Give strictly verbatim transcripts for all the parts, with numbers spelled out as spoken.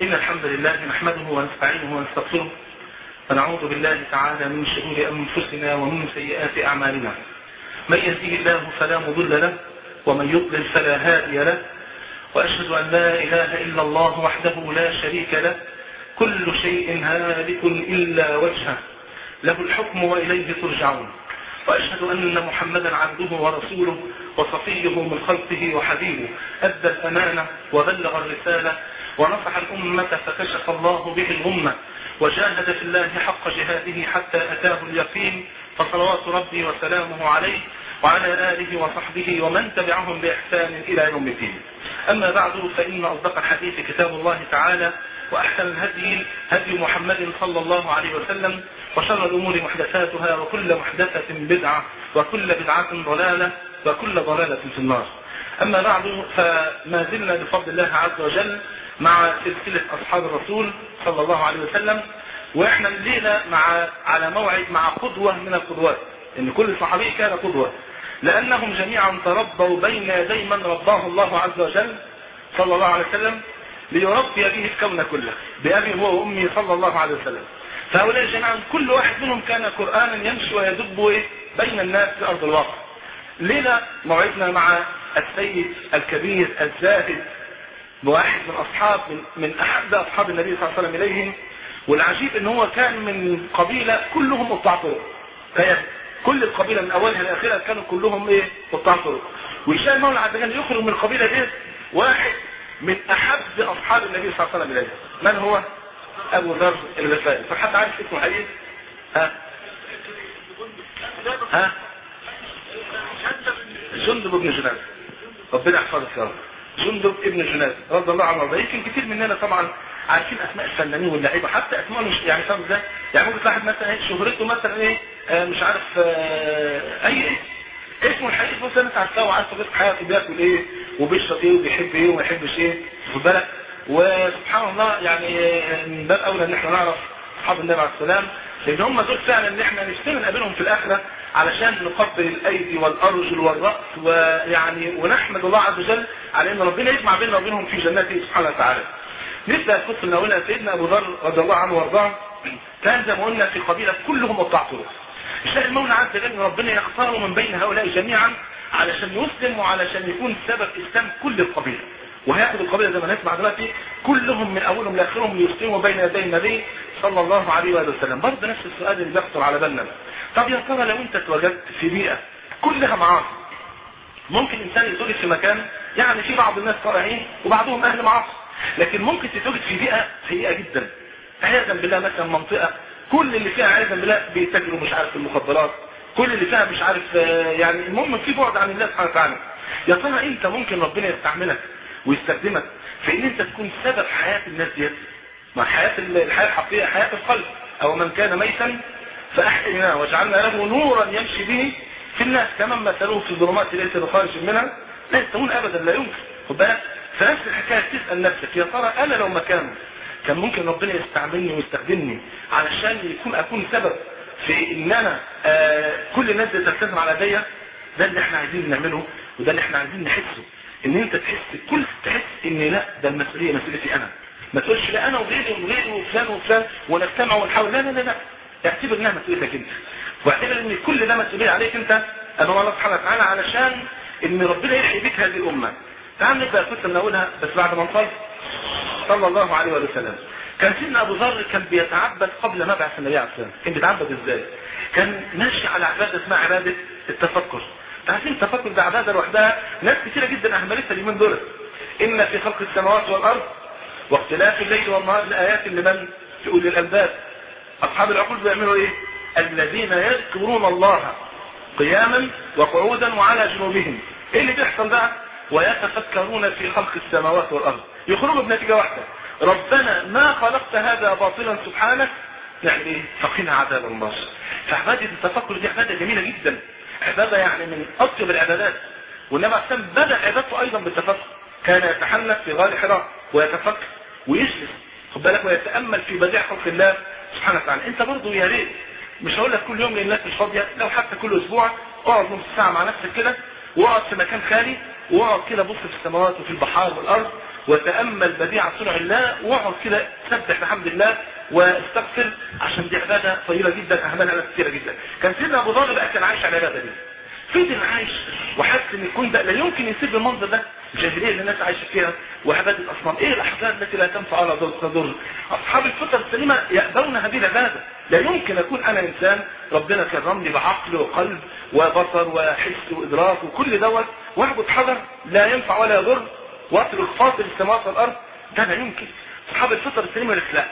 إن الحمد لله نحمده ونستعينه ونستغفره ونعوذ بالله تعالى من شرور أنفسنا ومن سيئات أعمالنا. من يهده الله فلا مضل له ومن يضلل فلا هادي له، وأشهد أن لا إله إلا الله وحده لا شريك له، كل شيء هالك إلا وجهه، له الحكم وإليه ترجعون. وأشهد أن محمدا عبده ورسوله وصفيه من خلقه وحبيبه، أدى الأمانة وبلغ الرسالة ونصح الأمة فكشف الله به الأمة، وجاهد في الله حق جهاده حتى أتاه اليقين، فصلوات ربي وسلامه عليه وعلى آله وصحبه ومن تبعهم بإحسان إلى يوم الدين. أما بعد، فإن أصدق الحديث كتاب الله تعالى، وأحسن الهدي هدي محمد صلى الله عليه وسلم، وشر الأمور محدثاتها، وكل محدثة بدعة، وكل بدعة ضلالة، وكل ضلالة في النار. أما بعد، فما زلنا بفضل الله عز وجل مع سلسلة أصحاب الرسول صلى الله عليه وسلم، وإحنا الليلة مع على موعد مع قدوة من القدوات، إن كل صحابي كان قدوة، لأنهم جميعا تربوا بين يدي من رباه الله عز وجل صلى الله عليه وسلم ليربي به الكون كله، بأبي هو وأمي صلى الله عليه وسلم. فهؤلاء جميعا كل واحد منهم كان قرآنا يمشي ويدب بين الناس في أرض الواقع. ليلة موعدنا مع السيد الكبير الزاهد، واحد من أصحاب من, من أحد أصحاب النبي صلى الله عليه وسلم إليهم. والعجيب إن هو كان من قبيلة كلهم قطاع طرق، كل القبيلة من أولها لآخرها كانوا كلهم إيه قطاع طرق. ويشاء المولى عز وجل يخرج من القبيلة دي واحد من أحب أصحاب النبي صلى الله عليه وسلم إليه. من هو؟ أبو ذر الغفاري. فحد عارف اسمه حقيقي؟ ها؟ ها؟ جندب بن جناد، ربنا يحفظك يا رب. جندب ابن جناد رضي الله عنه وارضاه. يمكن كتير مننا طبعا عارفين اسماء الفنانين واللاعيبه، حتى اسماء مش يعني فاهم ازاي؟ يعني ممكن واحد مثلا شهرته مثلا ايه آه مش عارف آه اي اسم اسمه الحقيقي مثلا انت عارفه وعارف طبيعه حياته، بياكل ايه وبيشرب ايه وبيحب ايه وما يحبش ايه، خد بالك. وسبحان الله يعني من باب اولى ان احنا نعرف اصحاب النبي عليه السلام، لان هم دول فعلا ان احنا نشتغل نقابلهم في الاخره علشان نقبل الايدي والارجل والراس، ويعني ونحمد الله عز وجل على ان ربنا يجمع بيننا وبينهم في جناته سبحانه وتعالى. نبدا القصه من اولها. سيدنا ابو ذر رضي الله عنه وارضاه كان زي ما قلنا في قبيله كلهم قطاع طرق. الشيء المولى عز وجل ربنا يختاره من بين هؤلاء جميعا علشان يسلم وعلشان يكون سبب اسلام كل القبيله. وهياخد القبيله زي ما نسمع دلوقتي كلهم من اولهم لاخرهم يسلموا بين يدي النبي صلى الله عليه واله وسلم. برضه نفس السؤال اللي بيخطر على بالنا، طب يا ترى لو انت اتوجدت في بيئه كلها معاصي، ممكن انسان يتوجد في مكان يعني في بعض الناس طالعين وبعضهم اهل معاصي، لكن ممكن تتوجد في بيئه سيئه جدا عياذا بالله، مثلا منطقه كل اللي فيها عياذا بالله بيتاجروا مش عارف المخدرات، كل اللي فيها مش عارف يعني المهم في بعد عن الله سبحانه وتعالى. يا ترى انت ممكن ربنا يستعملك ويستخدمك في ان انت تكون سبب حياه الناس دي؟ ما حياه الحياه الحقيقيه حياه القلب. او من كان ميتا فاحييناه وجعلنا له نورا يمشي به في الناس كمن مثلوه في الظلمات ليس بخارج منها لا يستوون ابدا، لا يمكن. خد بالك، فنفس الحكايه تسال نفسك يا ترى انا لو مكانه كان ممكن ربنا يستعملني ويستخدمني علشان يكون اكون سبب في ان انا آه كل الناس تلتزم على ايديا؟ ده اللي احنا عايزين نعمله، وده اللي احنا عايزين نحسه، ان انت تحس كل تحس ان لا ده المسؤوليه مسؤوليتي انا. ما تقولش لا انا وغيري وغيري وفلان وفلان ونجتمع ونحاول، لا لا لا لا، اعتبر انها مسؤوليتك انت، واعتبر ان كل ده مسؤوليه عليك انت امام الله سبحانه وتعالى علشان ان ربنا يحيي بك هذه الامه. تعال نبدا القصه من اولها بس بعد ما نصلي صلى الله عليه وسلم. كان سيدنا ابو ذر كان بيتعبد قبل مبعث النبي عليه السلام. كان بيتعبد ازاي؟ كان ماشي على عباده اسمها عباده التفكر. عارفين التفكر ده عباده لوحدها ناس كثيره جدا اهملتها اليومين دول. ان في خلق السماوات والارض واختلاف الليل والنهار لايات لمن؟ لاولي الالباب. اصحاب العقول بيعملوا ايه؟ الذين يذكرون الله قياما وقعودا وعلى جنوبهم. ايه اللي بيحصل بقى؟ ويتفكرون في خلق السماوات والارض. يخرجوا بنتيجه واحده، ربنا ما خلقت هذا باطلا سبحانك، يعني ايه؟ فقنا عذاب النار. فعباده التفكر دي عباده جميله جدا، عباده يعني من اطيب العبادات. والنبي عليه السلام بدا عبادته ايضا بالتفكر، كان يتحنث في غار حراء ويتفكر ويجلس خد بالك ويتامل في بديع خلق الله سبحانه وتعالى. انت برضه يا ريت، مش هقول لك كل يوم لان الناس مش فاضيه، لو حتى كل اسبوع اقعد نص ساعه مع نفسك كده، واقعد في مكان خالي، واقعد كده بص في السماوات وفي البحار والارض، وتامل بديع صنع الله، واقعد كده سبح بحمد الله واستغفر، عشان دي عباده طويله جدا اهملها ناس كثيره جدا. كان سيدنا ابو ذر بقى كان عايش على العباده دي، فضل عايش وحاسس ان الكون ده لا يمكن يسيب المنظر ده، الجاهليه اللي الناس عايشه فيها وعباده الاصنام، ايه الاحزان التي لا تنفع ولا تضر؟ اصحاب الفطر السليمه يأبون هذه العباده. لا يمكن اكون انا انسان ربنا كرمني بعقل وقلب وبصر وحس وادراك وكل دوت واعبد حجر لا ينفع ولا يضر واترك فاصل السماوات والارض، ده لا يمكن. اصحاب الفطر السليمه لا،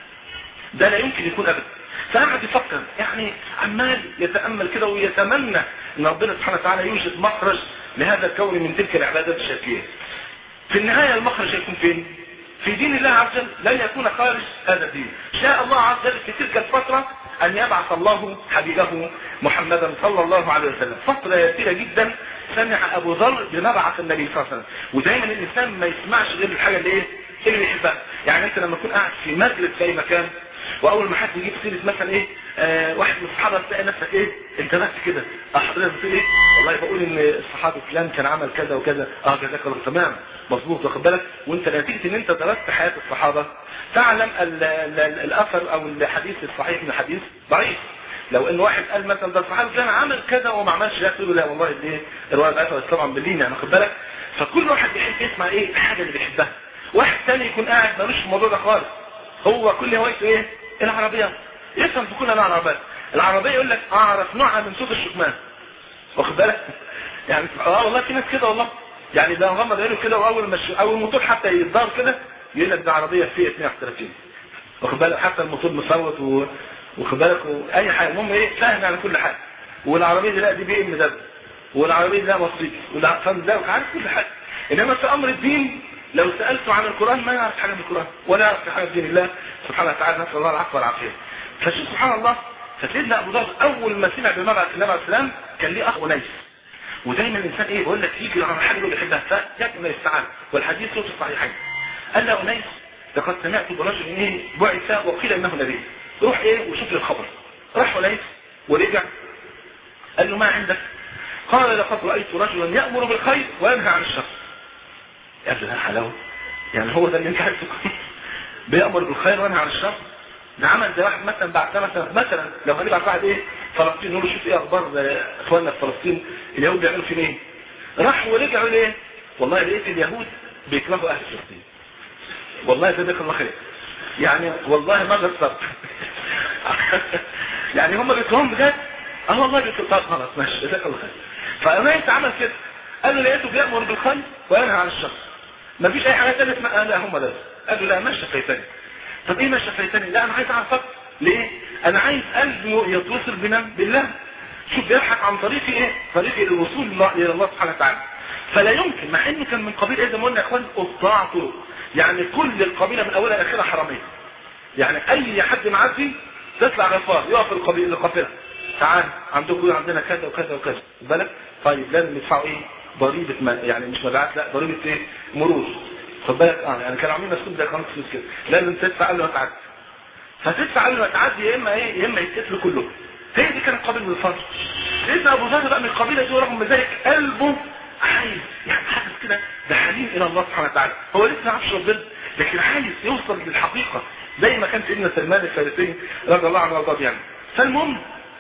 ده لا يمكن يكون ابدا. فقعد يفكر، يعني عمال يتامل كده ويتمنى ان ربنا سبحانه وتعالى يوجد مخرج لهذا الكون من تلك العبادات الشركيه. في النهايه المخرج يكون فين؟ في دين الله عز وجل، لن يكون خارج هذا الدين. شاء الله عز وجل في تلك الفتره ان يبعث الله حبيبه محمدا صلى الله عليه وسلم. فتره يسيره جدا سمع ابو ذر بمبعث النبي صلى الله عليه وسلم. ودايما الانسان ما يسمعش غير الحاجه اللي ايه؟ اللي بيحبها. يعني انت لما تكون قاعد في مجلس في اي مكان واول ما حد يجيب سيره مثلا ايه آه واحد من الصحابه تلاقي نفسك ايه انت بس كده اه حضرتك بتقول ايه والله بقول ان الصحابي فلان كان عمل كذا وكذا اه جزاك الله تمام مظبوط واخد بالك. وانت نتيجه ان انت درست حياه الصحابه تعلم ال ال ال الاثر او الحديث الصحيح من الحديث ضعيف. لو ان واحد قال مثلا ده الصحابي فلان عمل كذا وما عملش ده تقول لا والله دي الروايه بتاعتها طبعا باللين يعني واخد بالك. فكل واحد بيحب يسمع ايه الحاجه اللي بيحبها. واحد ثاني يكون قاعد ملوش في الموضوع ده خالص، هو كل هوايته ايه؟ العربيات. يفهم في كل انواع العربيات. العربيه يقول لك اعرف نوعها من صوت الشكمان واخد بالك. يعني اه والله في ناس كده والله، يعني ده غمض عينه كده واول ما اول الموتور حتى يتضار كده يقول لك ده عربيه فيها اثنين وثلاثين واخد بالك، حتى الموتور مصوت و... واخد بالك واي حاجه. المهم ايه فاهم على كل حاجه. والعربيه دي لا دي بي ام دبليو، والعربيه دي لا مرسيدس، ولا فاهم ده عارف كل حاجه. انما في امر الدين لو سألته عن القرآن ما يعرف حاجة من القرآن ولا يعرف حاجة من دين الله سبحانه وتعالى، نسأل الله العفو والعافية. فشوف سبحان الله، فسيدنا أبو ذر أول ما سمع بمبعث النبي عليه السلام كان ليه أخ أنيس. ودايما الإنسان إيه بقول لك يجي على حاجة اللي بيحبها فجاء أنيس تعالى والحديث صوت الصحيحين. قال له أنيس لقد سمعت برجل إيه بعث وقيل إنه نبي، روح إيه وشوف لي الخبر. راح أنيس ورجع قال له ما عندك؟ قال لقد رأيت رجلا يأمر بالخير وينهى عن الشر. قال له حلاوه، يعني هو ده اللي انت عايز تكون بيأمر بالخير وينهى عن الشر؟ ده عمل زي واحد مثلا بعد مثلا مثلا لو هنبعت واحد ايه فلسطين نقول له شوف ايه اخبار اخواننا في فلسطين اليهود بيعملوا فين ايه؟ راح ورجعوا ليه؟ والله لقيت اليهود بيكرهوا اهل فلسطين. والله جزاك الله خير. يعني والله ما غلطت. يعني هم بيكرهوهم بجد؟ اه والله بيكرهوهم خلاص ماشي جزاك الله خير. فأنايس عمل كده قال له لقيته بيأمر بالخير وينهى عن الشر. ما فيش اي حاجه ثالث ما لا هم ده. قال له لا ما شفيتني. طب ايه ما شفيتني؟ لا انا عايز اعرفك ليه؟ انا عايز قلبي يتوصل بنا بالله. شوف بيبحث عن طريق ايه؟ طريق الوصول الى الله سبحانه وتعالى. فلا يمكن مع انه كان من قبيل ايه زي ما قلنا يا اخوان قطاع طرق. يعني كل القبيله من اولها لاخرها حراميه. يعني اي حد معدي تطلع غفار يقف القبيله القافله. تعال عندكم عندنا كذا وكذا وكذا. بالك؟ طيب لازم يدفعوا ايه؟ ضريبه ما يعني مش مبيعات لا ضريبه ايه؟ مرور. خد بالك اه يعني كانوا عاملين نفسهم زي قناه السويس كده لازم تدفع قبل ما تعدي. فتدفع قبل ما تعدي يا اما ايه يا اما يتقتلوا كلهم. هي دي كانت قبيله الفضل. سيدنا ابو ذر بقى من القبيله دي ورغم ذلك قلبه عايز يعني حاسس كده ده حنين الى الله سبحانه وتعالى. هو لسه ما عرفش ربنا لكن عايز يوصل للحقيقه زي ما كان سيدنا سلمان الفارسي رضي الله عنه وارضاه يعني. فالمهم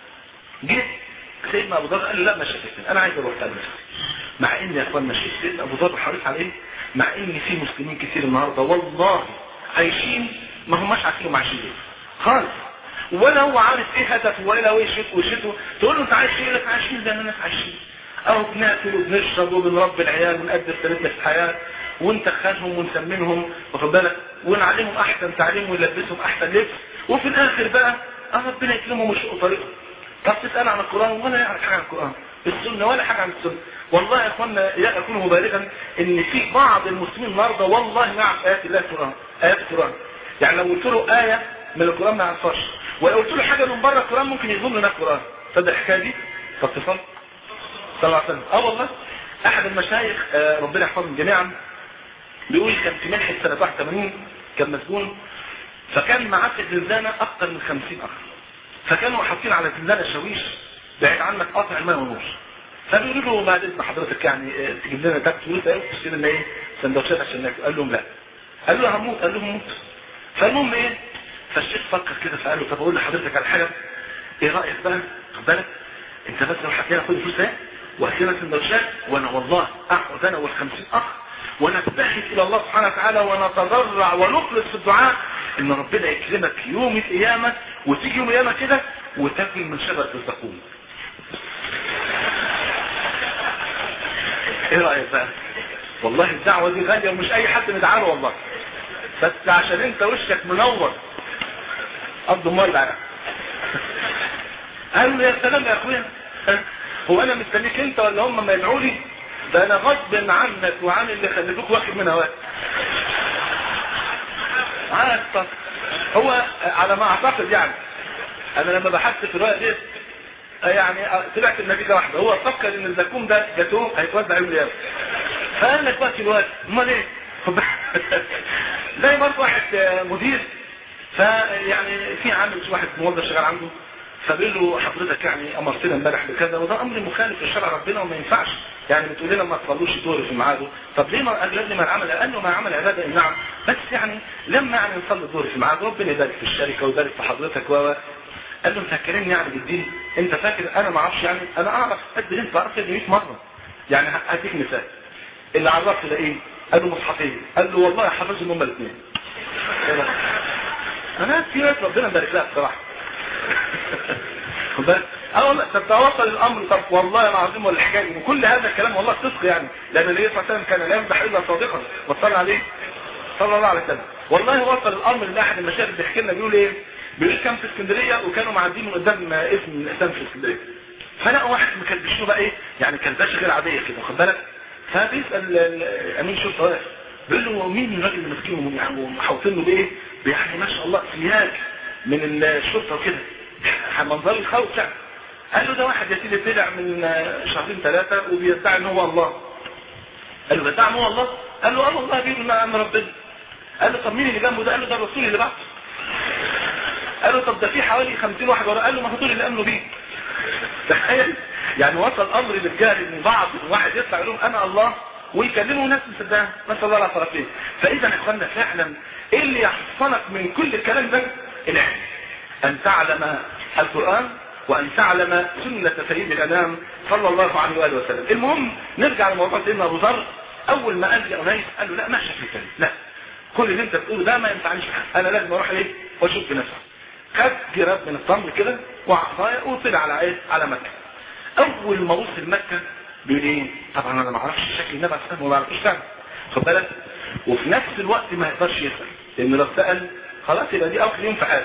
جه سيدنا ابو ذر قال له لا ما شفتني انا عايز اروح تاني. مع ان يا اخوان ماشي سيدنا ابو ذر حريص عليه مع ان في مسلمين كثير النهارده والله عايشين ما هماش عارفين عايشين ايه خالص ولا هو عارف ايه هدفه ولا هو يشت وشته. تقول له انت عايش ايه؟ لك عايشين زي ما الناس عايشين او بناكل وبنشرب وبنربي العيال ونقدر سنتنا في الحياه ونتخذهم ونسمنهم واخد بالك ونعلمهم احسن تعليم ونلبسهم احسن لبس وفي الاخر بقى ربنا يكرمهم ويشق طريقهم. طب تسال عن القران ولا يعرف حاجه عن القران السنه ولا حاجه عن السنه. والله يا اخوانا لا اكون مبالغا ان في بعض المسلمين النهارده والله ما يعرف ايات الله القران ايات القران. يعني لو قلت له ايه من القران ما يعرفهاش ولو قلت له حاجه من بره القران ممكن يظن انها القران. تصدق الحكايه دي؟ طب تصل صلى الله عليه وسلم. اه والله احد المشايخ آه ربنا يحفظهم جميعا بيقول كان في منحه سنه واحد وثمانين كان مسجون فكان معاه في الزنزانه اكثر من خمسين اخ فكانوا حاطين على الزنزانه شاويش بعيد عنك قاطع الماء والنور. فبيقولوا له بعد اذن حضرتك يعني تجيب لنا تاكس فلوس ايه وتشتري لنا ايه سندوتشات عشان ناكل. قال لهم لا. قال له هموت. قال لهم موت. فالمهم ايه، فالشيخ فكر كده فقال له طب اقول لحضرتك على حاجه، ايه رايك بقى؟ خد بالك انت بس لو حكينا خد الفلوس اهي وهكذا سندوتشات، وانا والله اقعد انا والخمسين اخ ونبتهل الى الله سبحانه وتعالى ونتضرع ونخلص في الدعاء ان ربنا يكرمك يوم القيامه، وتيجي يوم القيامه كده وتاكل من شجره الزقوم. ايه رايك بقى؟ والله الدعوه دي غاليه ومش اي حد ندعى له والله، بس عشان انت وشك منور قد مولع يعني. قالوا له يا سلام يا اخويا، هو انا مستنيك انت ولا هم ما يدعوا لي؟ ده انا غصب عنك وعن اللي خليتوك واخد من هواك. عارف هو على ما اعتقد يعني، انا لما بحثت في الروايه دي يعني طلعت النتيجه واحده، هو فكر ان الزكوم ده جاتوه هيتوزع يوم القيامه، فقال لك بقى الوقت امال ايه؟ زي برضه واحد مدير فيعني في عامل واحد موظف شغال عنده، فبيقول له حضرتك يعني امرتنا امبارح بكذا وده امر مخالف لشرع ربنا وما ينفعش، يعني بتقول لنا ما تصلوش الظهر في ميعاده، طب ليه ما قال لي ما العمل؟ قال له ما عمل عباده نعم، بس يعني لما يعني نصلي الظهر في ميعاده ربنا يبارك في الشركه ويبارك في حضرتك. و قال له انت فاكرني يعني بالدين؟ انت فاكر انا ما اعرفش؟ يعني انا اعرف قد اللي انت عرفت مية مره. يعني هديك مثال، اللي عرفت ده ايه؟ قال له مصحفين. قال له والله حافظهم هما الاثنين. انا في ناس ربنا يبارك لها بصراحه. خد بالك اه والله طب توصل الامر، طب والله العظيم والحكايه دي وكل هذا الكلام والله صدق يعني، لان النبي صلى الله عليه وسلم كان لا يمدح الا صادقا وصلى عليه صلى الله عليه وسلم. والله وصل الامر لاحد المشايخ بيحكي لنا بيقول ايه؟ بيقول كان في اسكندريه وكانوا معديين من قدام اسم من الاسلام في اسكندريه، فلقوا واحد مكلبشينه بقى ايه يعني كلبشه غير عاديه كده خد بالك، فبيسال امين شرطه واقف بيقول له مين الراجل اللي ماسكينه يعني ومحوطين له بايه؟ يعني ما شاء الله سياج من الشرطه وكده منظر الخوف يعني. قال له ده واحد يا سيدي طلع من شهرين ثلاثه وبيدعي ان هو الله. قال له بيدعي ان هو الله؟ قال له اه والله بيقول ان ربنا. قال له طب مين اللي جنبه ده؟ قال له ده الرسول اللي بعته. قال له طب ده في حوالي خمسين واحد وراه. قال له ما هو دول اللي امنوا بيه. تخيل يعني وصل الامر للجهل ان بعض واحد يطلع يقول انا الله ويكلموا ناس مصدقها، نسال الله العافيه والعافيه. فاذا يا اخوانا فعلا ايه اللي يحصنك من كل الكلام ده؟ العلم، ان تعلم القران وان تعلم سنه سيد الانام صلى الله عليه واله وسلم. المهم نرجع لموضوع سيدنا ابو ذر. اول ما قال لأنيس قال له لا ما شك في لا كل اللي انت بتقوله ده ما ينفعنيش حاجه، انا لازم اروح ايه واشوف بنفسي. خد جراب من التمر كده وعصايه وطلع على ايه؟ على مكه. اول ما وصل مكه بيقول ايه؟ طبعا انا ما اعرفش شكل النبي عليه الصلاه وما اعرفش فعلا خد بالك، وفي نفس الوقت ما يقدرش يسال لان لو سال خلاص يبقى دي اخر يوم في حياته.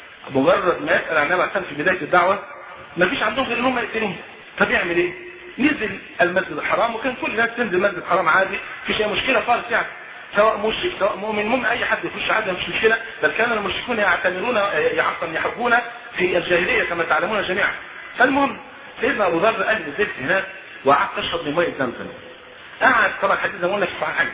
مجرد ما يسال عن النبي عليه الصلاه في بدايه الدعوه ما فيش عندهم غير ان هم يقتلوه. طب يعمل ايه؟ نزل المسجد الحرام وكان كل الناس تنزل المسجد الحرام عادي مفيش اي مشكله خالص يعني، سواء مشرك سواء مؤمن، المهم اي حد يخش عادي مش مشكله، بل كان المشركون يعتمرون يعصم يحبون في الجاهليه كما تعلمون جميعا. فالمهم سيدنا ابو ذر قال نزلت هناك وقعدت اشرب من ميه زمزم. قعد طبعا الحديث زي ما قلنا في صحيح،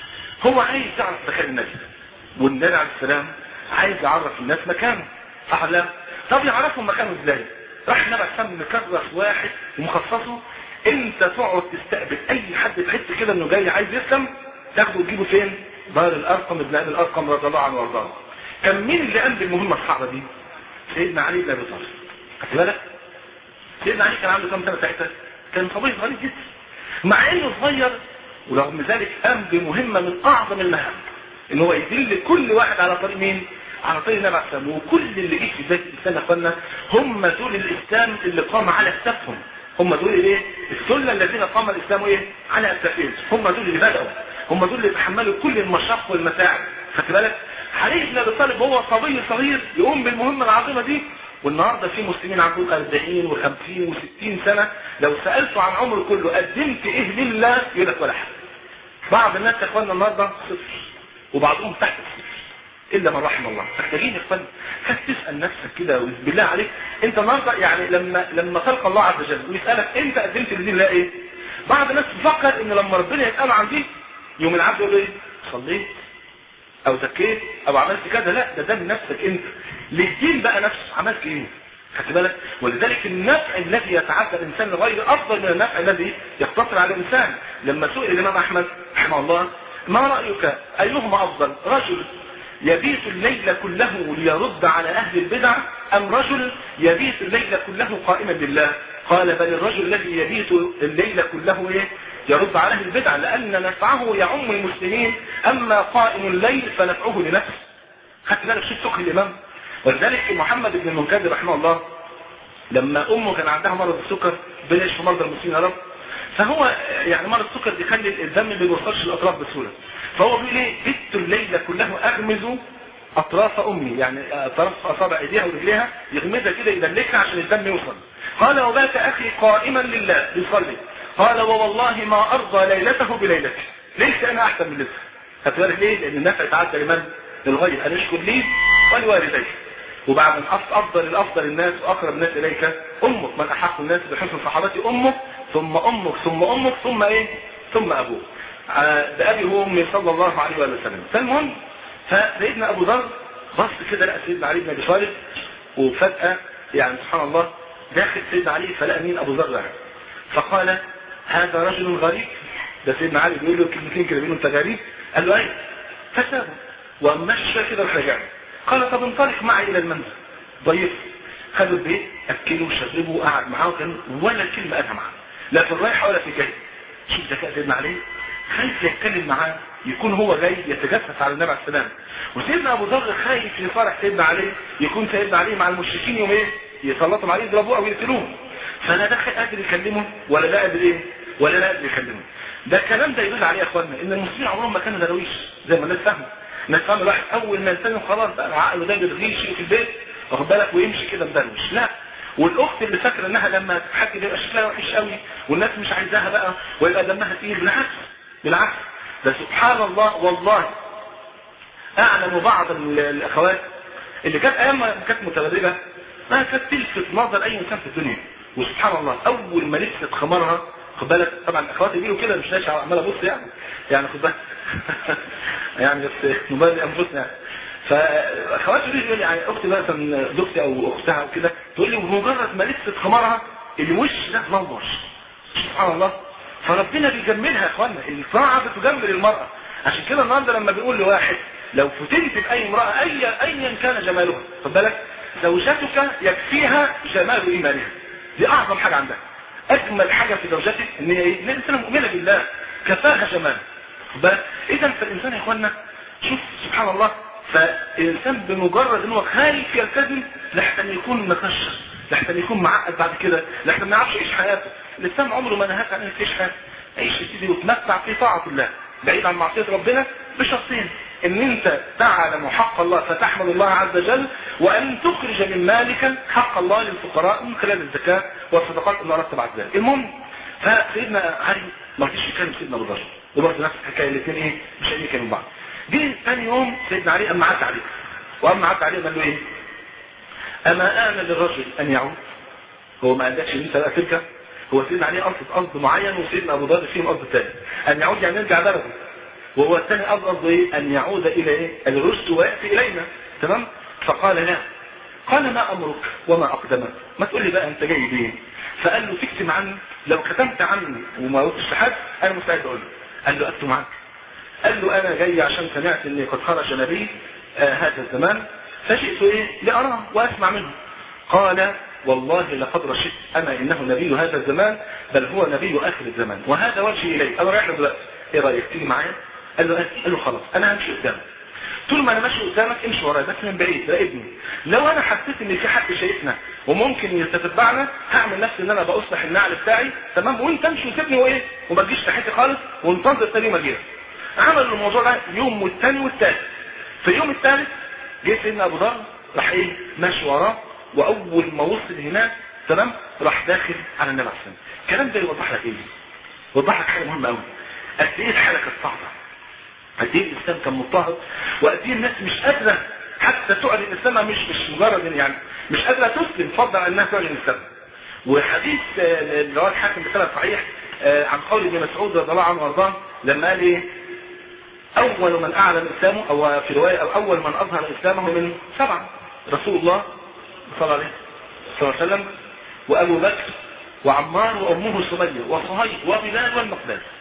هو عايز يعرف مكان النبي والنبي عليه السلام عايز يعرف الناس مكانه صح لا؟ طب يعرفوا مكانه ازاي؟ راح النبي عليه السلام مكرس واحد ومخصصه انت تقعد تستقبل اي حد تحس كده انه جاي عايز يسلم تاخده وتجيبه فين؟ دار الارقم ابن ابي الارقم رضي الله عنه وارضاه. كان مين اللي قام بالمهمه الصعبه دي؟ سيدنا علي بن ابي طالب. خدت بالك؟ سيدنا علي كان عنده كام سنه ساعتها؟ كان صبي صغير جدا. مع انه صغير ورغم ذلك قام بمهمه من اعظم المهام ان هو يدل كل واحد على طريق مين؟ على طريق النبي عليه السلام. وكل اللي جه في بدايه الاسلام يا اخوانا هم دول الاسلام اللي قام على اكتافهم، هم دول ايه؟ السله الذين قام الاسلام ايه؟ على اكتافهم، هم دول اللي بداوا، هم دول اللي تحملوا كل المشاق والمتاعب. خدت بالك؟ علي بن ابي طالب هو صبي صغير يقوم بالمهمه العظيمه دي، والنهارده في مسلمين عندهم أربعين وخمسين وستين سنه لو سالته عن عمره كله قدمت ايه لله يقول لك ولا حاجه. بعض الناس يا اخوانا النهارده صفر وبعضهم تحت الصفر الا من رحم الله. محتاجين يا اخوانا تسال نفسك كده بالله عليك انت النهارده يعني لما لما تلقى الله عز وجل ويسالك انت قدمت لله ايه؟ بعض الناس تفكر ان لما ربنا يساله عن دي يوم العبد يقول ايه؟ صليت او زكيت او عملت كذا. لا ده ده لنفسك انت، للدين بقى نفسه عملت ايه؟ خدت بالك؟ ولذلك النفع الذي يتعدى الانسان لغيره افضل من النفع الذي يقتصر على الانسان. لما سئل الامام احمد رحمه الله ما رأيك أيهما أفضل، رجل يبيت الليل كله ليرد على أهل البدع أم رجل يبيت الليل كله قائما لله؟ قال بل الرجل الذي يبيت الليل كله إيه؟ يرد على أهل البدع، لأن نفعه يعم المسلمين، أما قائم الليل فنفعه لنفسه. خدت بالك شوف فقه الإمام. ولذلك محمد بن المنكدر رحمه الله لما أمه كان عندها مرض السكر، بلاش في مرضى المسلمين يا رب، فهو يعني مرض السكر بيخلي الدم ما بيوصلش للأطراف بسهولة، فهو بيقول ايه بت الليل كله أغمز أطراف أمي، يعني أطراف أصابع إيديها ورجليها يغمزها كده يدلكها عشان الدم يوصل. قال وبات أخي قائما لله يصلي، قال ووالله ما أرضى ليلته بليلته، ليس أنا أحسن من ليلته. هتبالك ليه؟ لأن النفع تعدى لمن؟ للغير، أن يشكر لي ولوالديك. وبعد من أفضل الأفضل الناس وأقرب الناس إليك أمك، من أحق الناس بحسن صحابتي أمك ثم أمك ثم أمك ثم إيه؟ ثم أبوك. بأبي وأمي صلى الله عليه وسلم. فالمهم فسيدنا أبو ذر بص كده لقى سيدنا علي بن أبي طالب، وفجأة يعني سبحان الله داخل سيدنا علي فلقى مين؟ أبو ذر. فقال هذا رجل غريب. ده سيدنا علي بيقول له كلمتين كده، بيقول له أنت غريب؟ قال له أيه؟ فسابه ومشى كده رجع. قال طب انطلق معي إلى المنزل. ضيف خدوا البيت، أكله وشربه وقعد معاه، وكان ولا كلمة قالها معاه، لا في الرايحة ولا في الجاي. شوف ذكاء سيدنا علي، خايف يتكلم معاه يكون هو جاي يتجسس على النبي عليه السلام. وسيدنا ابو ذر خايف يصارح سيدنا علي يكون سيدنا علي مع المشركين يوم ايه يسلطوا عليه يضربوه او يقتلوه، فلا ده قادر يكلمه ولا لا قادر ايه ولا لا قادر يكلمه. ده الكلام ده يدل عليه يا اخوانا ان المسلمين عمرهم ما كانوا درويش زي ما الناس فاهمه. الناس فاهمه الواحد اول ما يلتزم خلاص بقى عقله ده بيرغي يشيل في البيت واخد بالك ويمشي كده مدروش، لا. والاخت اللي فاكره انها لما تحكي بيبقى شكلها وحش قوي والناس مش عايزاها بقى ويبقى دمها تقيل، بالعكس بالعكس. ده سبحان الله والله اعلم بعض الاخوات اللي كانت ايام ما كانت متبرجه ما كانت تلفت نظر اي انسان في الدنيا، وسبحان الله اول ما لبست خمارها خد بالك طبعا الاخوات يجيله كده مش لاقي عمال ابص يعني يعني خد بالك يعني بس نبالي انفسنا يعني. فاخواتي يقول لي يعني اختي مثلا زوجتي او اختها وكده تقول لي بمجرد ما لبست خمارها الوش ده منور سبحان الله. فربنا بيجملها يا اخوانا، الطاعه بتجمل المراه. عشان كده النهارده لما بنقول لواحد لو فتنت باي امراه اي ايا كان جمالها خد بالك زوجتك يكفيها جمال ايمانها، دي اعظم حاجه عندها. اجمل حاجه في زوجتك ان هي ايه؟ ان الانسان مؤمنه بالله كفاها جمال خد بالك. اذا فالانسان يا اخوانا شوف سبحان الله، فالانسان بمجرد ان هو خايف يلتزم لحتى يكون مكشر، لحتى يكون معقد بعد كده، لحتى ما يعرفش يعيش حياته. الانسان عمره ما نهاك عن انك تعيش حياتك، عيش يا سيدي وتمتع في طاعه الله بعيد عن معصيه ربنا بشرطين: ان انت تعلم حق الله فتحمد الله عز وجل، وان تخرج من مالك حق الله للفقراء من خلال الزكاه والصدقات اللي رتب على ذلك. المهم فسيدنا علي ما رضيش يكلم سيدنا ابو ذر، وبرضه نفس الحكايه الاثنين ايه مش قادرين يكلموا بعض. جه ثاني يوم سيدنا علي اما عدى عليه واما عدى عليه قال له ايه؟ اما امن للرجل ان يعود؟ هو ما قالكش ان انت بقى ترجع؟ هو سيدنا علي قصد قصد معين وسيدنا ابو ذر فيهم قصد ثاني، ان يعود يعني يرجع بلده، وهو الثاني قصد ايه؟ ان يعود الى ايه؟ الرشد وياتي الينا. تمام؟ فقال لا. قال ما امرك وما اقدمك؟ ما تقول لي بقى انت جاي ليه؟ فقال له تكتم عني، لو كتمت عني وما قلتش لحد انا مستعد اقول له. قال له اكتم عنك. قال له انا جاي عشان سمعت ان قد خرج نبي آه هذا الزمان فجئت ايه لاراه واسمع منه. قال والله لقد رشدت اما انه نبي هذا الزمان بل هو نبي اخر الزمان وهذا وجهي اليه، انا رايح له دلوقتي، ايه رايك تيجي معايا؟ قال له قال له خلاص انا همشي قدامك، طول ما انا ماشي قدامك امشي ورايا بس من بعيد راقبني، لو انا حسيت ان في حد شايفنا وممكن يتتبعنا هعمل نفسي ان انا باصلح النعل بتاعي تمام، وانت امشي وسيبني وايه وما تجيش ناحيتي خالص وانتظر تاني ما اجيلك. عملوا الموضوع ده يوم والثاني والثالث. في اليوم الثالث جه سيدنا ابو ذر راح ايه ماشي وراه، واول ما وصل هناك تمام راح داخل على النبي عليه الصلاه والسلام. الكلام ده يوضح لك ايه؟ يوضح لك حاجه مهمه قوي، قد ايه الحاله كانت صعبه، قد ايه الاسلام كان مضطهد، وقد ايه الناس مش قادره حتى تعلن الاسلام، مش مش مجرد يعني مش قادره تسلم فضلا انها تعلن الاسلام. وحديث اللي هو الحاكم بسند صحيح عن قول ابن مسعود رضي الله عنه وارضاه لما قال ايه؟ اول من اعلن اسلامه او في روايه او اول من اظهر اسلامه من سبعه: رسول الله صلى الله عليه وسلم وابو بكر وعمار وامه سميه وصهيب وبلال والمقداد.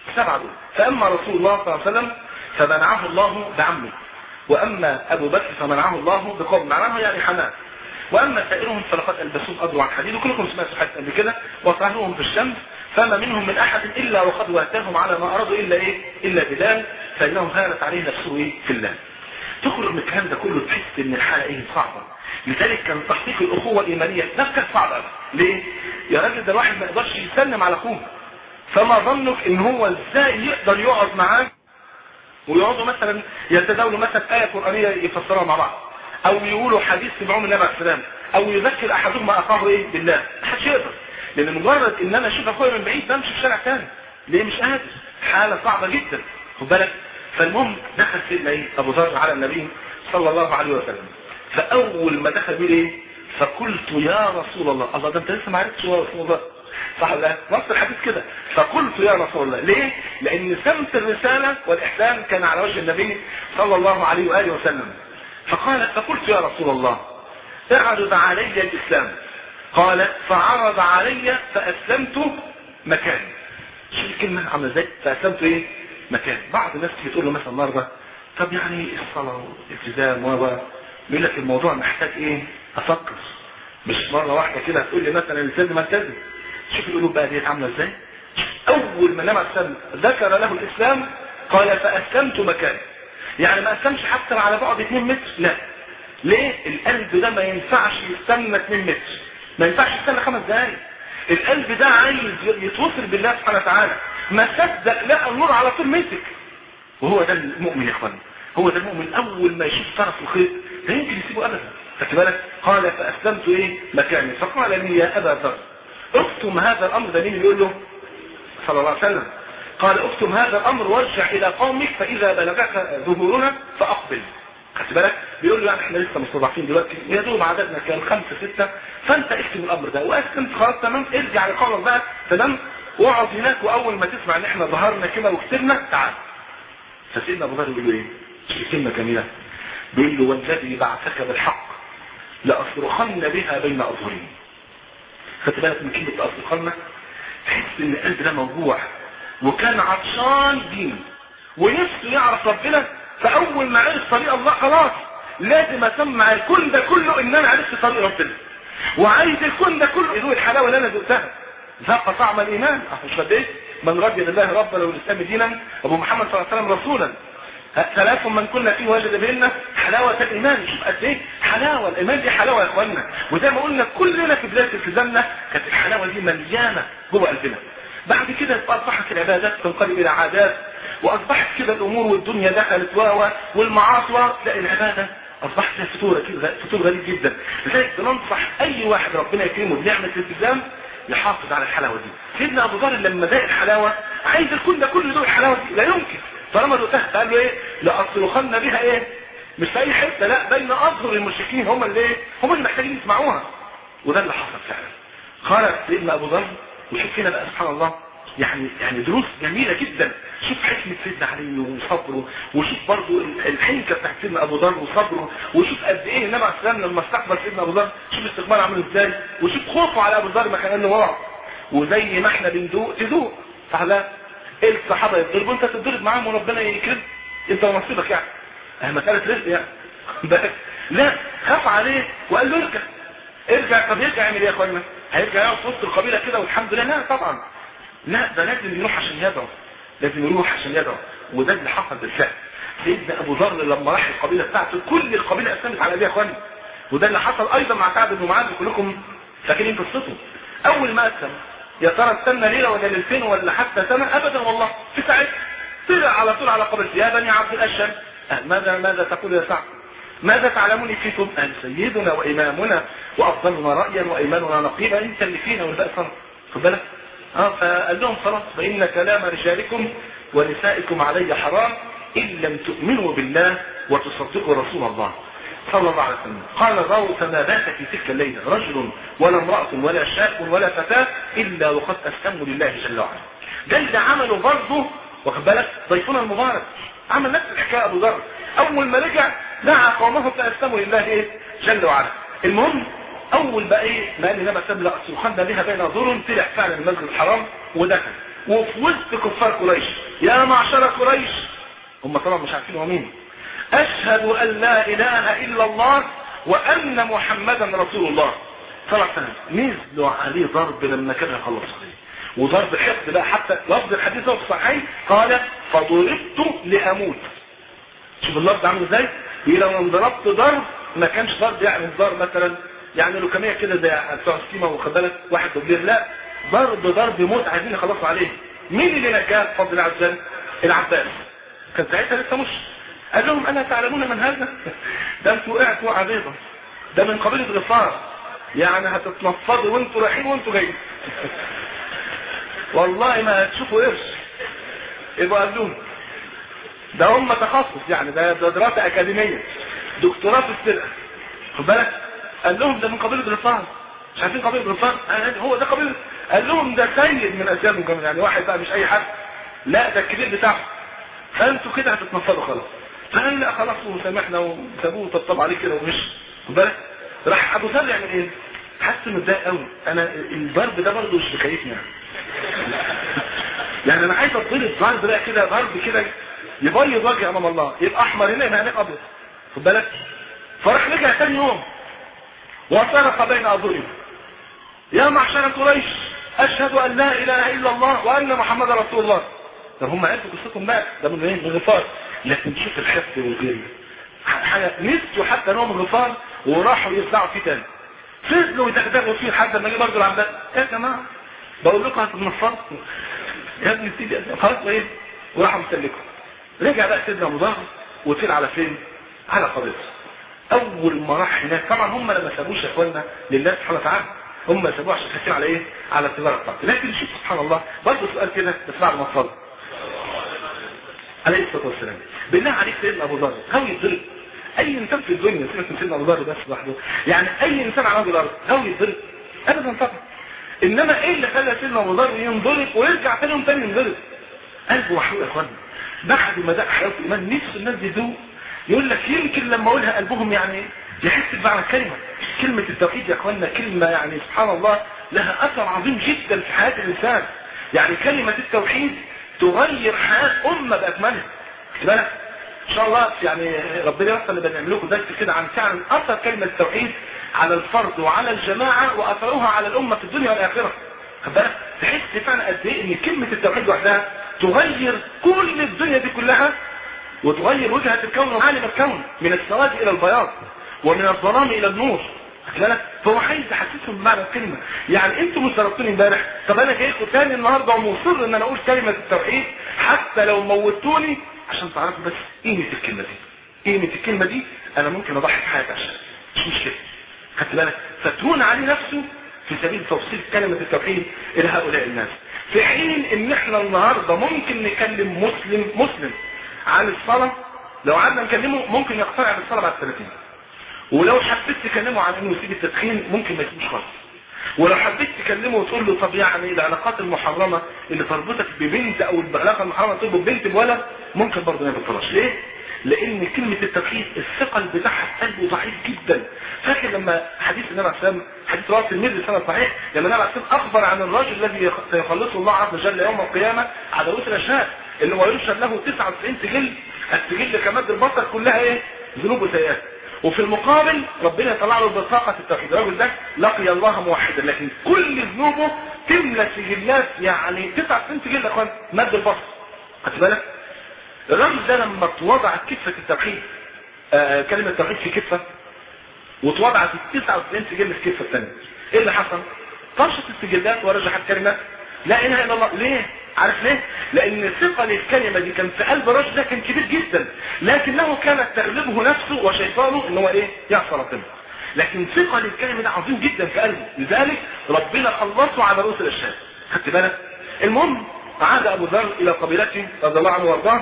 السبعة دول. فأما رسول الله صلى الله عليه وسلم فمنعه الله بعمه، وأما أبو بكر فمنعه الله بقوم، معناه يعني حماه، وأما سائرهم فلقد ألبسوهم أضرع عن حديد، وكلكم سمعتوا حتى قبل كده، وطهروهم في الشمس، فما منهم من أحد إلا وقد واتاهم على ما أرادوا إلا إيه؟ إلا بلال، فإنهم هانت عليه نفسه إيه؟ في الله. تخرج من الكلام ده كله تحس إن الحالة إيه؟ صعبة. لذلك كان تحقيق الأخوة الإيمانية نفس كان صعب أوي. ليه؟ يا راجل ده الواحد ما يقدرش يسلم على أخوه، فما ظنك إن هو إزاي يقدر يقعد معاه ويقعدوا مثلا يتداولوا مثلا آية قرآنية يفسروها مع بعض، او يقولوا حديث في بعون النبي عليه السلام، او يذكر احدهما اخاه ايه بالله، محدش يقدر. لان مجرد ان انا اشوف اخويا من بعيد بمشي في شارع ثاني، ليه؟ مش قادر، حاله صعبه جدا، خد بالك. فالمهم دخل سيدنا ايه ابو ذر على النبي صلى الله عليه وسلم، فاول ما دخل بيه ايه؟ فقلت يا رسول الله. الله، ده انت لسه ما عرفتش هو رسول الله، صح ولا لا؟ نص الحديث كده، فقلت يا رسول الله. ليه؟ لان سمت الرساله والاحسان كان على وجه النبي صلى الله عليه واله وسلم. فقال فقلت يا رسول الله اعرض علي الاسلام. قال فعرض علي فاسلمت مكاني. شو الكلمه عامله ازاي؟ فاسلمت ايه؟ مكاني. بعض الناس بتقول له مثلا مره طب يعني الصلاه والالتزام و يقول لك الموضوع محتاج ايه؟ افكر، مش مره واحده كده تقول لي مثلا التزم التزم. شوف القلوب بقى دي عامله ازاي. اول ما النبي عليه ذكر له الاسلام قال فاسلمت مكاني، يعني ما اسلمش حتى على بعد اتنين متر، لا. ليه؟ القلب ده ما ينفعش يستنى اتنين متر، ما ينفعش يستنى خمس دقايق. القلب ده عايز يتوصل بالله سبحانه وتعالى، ما صدق لقى النور على طول مسك. وهو ده المؤمن يا اخواني، هو ده المؤمن. اول ما يشوف طرف الخير لا يمكن يسيبه ابدا. خدت بالك؟ قال فاسلمت ايه؟ مكاني. فقال لي يا ابا ذر اكتم هذا الامر. ده مين اللي يقول له؟ صلى الله عليه وسلم. قال اكتم هذا الامر وارجع الى قومك فاذا بلغك ظهورنا فاقبل. خدت بالك؟ بيقول له يعني احنا لسه مستضعفين دلوقتي، يا دوب عددنا كان خمسه سته، فانت اكتم الامر ده واسلم خلاص تمام، ارجع لقومك بقى تمام، واقعد هناك، واول ما تسمع ان احنا ظهرنا كده وكسبنا تعال. فسيدنا ابو ذر يقول له ايه؟ مش كلمه جميله، بيقول له والذي بعثك بالحق لاصرخن بها بين اظهرهم. خدت بالك من كلمه اصرخن؟ تحس ان القلب ده موجوع وكان عطشان دين ونفسه يعرف ربنا، فاول ما عرف طريق الله خلاص لازم اسمع الكون ده كله ان انا عرفت طريق ربنا، وعايز الكون ده كله يذوق الحلاوه اللي انا ذقتها. ذاق طعم الايمان. مش قد ايه؟ من رضي بالله ربنا والاسلام دينا ابو محمد صلى الله عليه وسلم رسولا ثلاث من كنا فيه وجد بهن حلاوه الايمان. شوف قد ايه حلاوه الايمان دي، حلاوه يا اخوانا. وزي ما قلنا كلنا في بدايه التزامنا كانت الحلاوه دي مليانه جوه قلبنا. بعد كده اصبحت العبادات تنقلب الى عادات، واصبحت كده الامور والدنيا دخلت واوا والمعاصي، لا العباده اصبحت فيها فتور كده، فتور غريب جدا. لذلك بننصح اي واحد ربنا يكرمه بنعمه الالتزام يحافظ على الحلاوه دي. سيدنا ابو ذر لما ذاق الحلاوه عايز الكون ده كله يذوق الحلاوه دي، لا يمكن. طالما ذقتها قال له ايه؟ لاصرخن بها ايه؟ مش في اي حته، لا، بين اظهر المشركين، هم اللي ايه؟ هم اللي محتاجين يسمعوها. وده اللي حصل فعلا. قال سيدنا ابو ذر، وشوف هنا بقى سبحان الله، يعني يعني دروس جميله جدا. شوف حكمه سيدنا علي وصبره، وشوف برضه الحنكه بتاعت سيدنا ابو ذر وصبره، وشوف قد ايه النبي عليه السلام لما استقبل سيدنا ابو ذر شوف استقباله عامل ازاي، وشوف خوفه على ابو ذر ما كان انه وقع. وزي ما احنا بندوق تذوق، صح لا؟ ايه الصحابه يتضربوا انت تتضرب معاهم وربنا يكرم انت ونصيبك، يعني اه مساله رزق يعني. لا، خاف عليه وقال له ارجع ارجع. طب يرجع يعمل ايه يا اخوانا؟ هيرجع يقعد في وسط القبيله كده والحمد لله؟ لا طبعا، لا، ده لازم يروح عشان يدعو، لازم يروح عشان يدعو. وده اللي حصل بالفعل. سيدنا ابو ذر لما راح القبيله بتاعته كل القبيله اسلمت على ابي يا اخوانا. وده اللي حصل ايضا مع سعد بن معاذ، كلكم فاكرين قصته. اول ما اسلم يا ترى استنى ليله ولا ليلتين ولا حتى سنه؟ ابدا والله، في ساعتها طلع على طول على قبيلته، يا بني عبد الاشهر ماذا ماذا تقول يا سعد؟ ماذا تعلمون فيكم؟ قال سيدنا وامامنا وافضلنا رايا وايماننا نقيبا، انت اللي فينا والباقي صنع. خد بالك؟ اه فقال لهم خلاص، فان كلام رجالكم ونسائكم علي حرام ان لم تؤمنوا بالله وتصدقوا رسول الله صلى الله عليه وسلم. قال الراوي فما بات في تلك الليله رجل ولا امراه ولا شاب ولا فتاه الا وقد اسلموا لله جل وعلا. ده اللي عمله برضه، واخد بالك؟ ضيفنا المبارك عمل نفس الحكايه ابو ذر. اول ما رجع دعا قومه فاسلموا لله ايه؟ جل وعلا. المهم اول بقى ايه؟ ما قال لنا مثلا لا اصرخن بها بين ظهر، طلع فعلا المسجد الحرام ودخل. وفي وسط كفار قريش، يا معشر قريش، هم طبعا مش عارفين هو مين، اشهد ان لا اله الا الله وان محمدا رسول الله صلى الله عليه وسلم. نزلوا عليه ضرب لما كان يخلص عليه، وضرب حقد بقى، حتى لفظ الحديث ده في الصحيحين قال فضربت لاموت. شوف اللفظ عامل ازاي؟ لو انضربت ضرب ما كانش ضرب يعني ضرب مثلا يعني لوكاميه كده زي بتوع السيما واخد بالك واحد دوبلير، لا، ضرب ضرب موت عايزين يخلصوا عليه. مين اللي نجاه بفضل الله عز وجل؟ العباس. كان ساعتها لسه مش قال لهم الا تعلمون من هذا؟ ده انتوا وقعتوا وقعه بيضاء، ده من قبيله غفار، يعني هتتنفضوا وانتوا رايحين وانتوا جايين. والله ما هتشوفوا قرش. يبقى قال ده هم تخصص، يعني ده, ده دراسه اكاديميه، دكتوراه في السرقه، خد بالك. قال لهم ده من قبيله غفار. مش عارفين قبيله غفار؟ هو ده قبيله. قال لهم ده سيد من اسيادهم كمان، يعني واحد بقى مش اي حد، لا ده الكبير بتاعه. فانتوا كده هتتنفضوا خلاص. فقال لا خلاص وسامحنا وسابوه وطبطب عليه كده ومش خد بالك. راح ابو ذر يعمل ايه؟ حس متضايق قوي، انا الضرب ده برضه مش بكيفني يعني. يعني انا عايز اضرب ضرب بقى كده، ضرب كده يبيض وجهي امام الله، يبقى احمر هنا يبقى هناك ابيض، خد بالك. فراح رجع ثاني يوم وصرخ بين اظهرهم يا معشر قريش اشهد ان لا اله الا الله وان محمد رسول الله. طب هم عرفوا قصتهم بقى، ده من ايه؟ من غفار. لكن شوف الحقد والغل، حاجه نسيوا حتى نوع من غفار وراحوا يرجعوا فيه تاني، فضلوا يدغدغوا فيه لحد ما جه برضه العباس. يا جماعه بقول لكم هتتنفضوا يا ابني سيدي خلاص ايه، وراحوا مسلكوا. رجع بقى سيدنا ابو ذر وطير على فين؟ على قبيلته. اول ما راح هناك طبعا هم لما سابوش يا اخوانا لله سبحانه وتعالى، هم سابوه عشان خايفين على ايه؟ على التجاره بتاعته. لكن شوف سبحان الله برضه سؤال كده بس بعد ما اتفضل عليه الصلاه والسلام، بالله عليك سيدنا ابو ذر غاوي يتضرب؟ اي انسان في الدنيا سيبك من سيدنا ابو ذر بس لوحده، يعني اي انسان على وجه الارض غاوي يتضرب؟ ابدا طبعا. انما ايه اللي خلى سيدنا ابو ذر ينضرب ويرجع ثاني يوم ثاني ينضرب؟ قلبه محروق يا اخوانا، بعد ما دق حياه الايمان نفس الناس يدوق، يقول لك يمكن لما اقولها قلبهم يعني يحس بمعنى الكلمه. كلمه التوحيد يا اخوانا كلمه يعني سبحان الله لها اثر عظيم جدا في حياه الانسان. يعني كلمه التوحيد تغير حياه امه باكملها. خد بالك ان شاء الله، يعني ربنا يوفق اللي بنعمل لكم درس كده عن فعلا اثر كلمه التوحيد على الفرد وعلى الجماعه واثرها على الامه في الدنيا والاخره. خد بالك تحس فعلا قد ايه ان كلمه التوحيد وحدها تغير كل الدنيا دي كلها، وتغير وجهه الكون وعالم الكون من السواد الى البياض ومن الظلام الى النور. خد بالك فهو عايز يحسسهم بمعنى الكلمه. يعني انتم مش ضربتوني امبارح، طب انا جاي لكم تاني النهارده ومصر ان انا اقول كلمه التوحيد حتى لو موتوني عشان تعرفوا بس قيمه الكلمه دي. قيمه الكلمه دي انا ممكن اضحي بحياتي عشان مش مشكله. خدت بالك فتهون عليه نفسه في سبيل توصيل كلمه التوحيد الى هؤلاء الناس، في حين ان احنا النهارده ممكن نكلم مسلم مسلم عن الصلاه، لو قعدنا نكلمه ممكن يقتنع بالصلاه بعد ثلاثين، ولو حبيت تكلمه عن انه يسيب التدخين ممكن ما يسيبوش خالص، ولو حبيت تكلمه وتقول له طب يعني العلاقات المحرمه اللي تربطك ببنت او العلاقه المحرمه تربط بنت بولد ممكن برضه ما يبطلش. ليه؟ لان كلمه التوحيد الثقل بتاعها في قلبه ضعيف جدا. فاكر لما حديث النبي عليه الصلاه والسلام حديث رواه الترمذي سنه صحيح، لما النبي عليه الصلاه والسلام اخبر عن الرجل الذي سيخلصه الله عز وجل يوم القيامه على رؤوس الاشهاد، اللي هو يرسل له تسعة وتسعين سجل، السجل كمد البصر كلها ايه؟ ذنوب وسيئات. وفي المقابل ربنا يطلع له بطاقه التوحيد، الراجل ده لقي الله موحدا لكن كل ذنوبه تملى سجلات، يعني تسعة وتسعين سجل يا اخوان مد البصر. خدت بالك؟ الراجل ده لما اتوضعت كفه التوحيد آه كلمه التوحيد في كفه واتوضعت تسعة وتسعين سجل في كفه الثانيه، ايه اللي حصل؟ طرشت السجلات ورجحت كلمه لا اله الا الله. ليه؟ عارف ليه؟ لان ثقل الكلمه دي كان في قلب الرجل ده كان كبير جدا، لكنه كانت تغلبه نفسه وشيطانه ان هو ايه؟ يعصى ربنا. لكن ثقل الكلمه ده عظيم جدا في قلبه، لذلك ربنا خلصه على رؤوس الاشهاد. خدت بالك؟ المهم عاد ابو ذر الى قبيلته رضي الله عنه وارضاه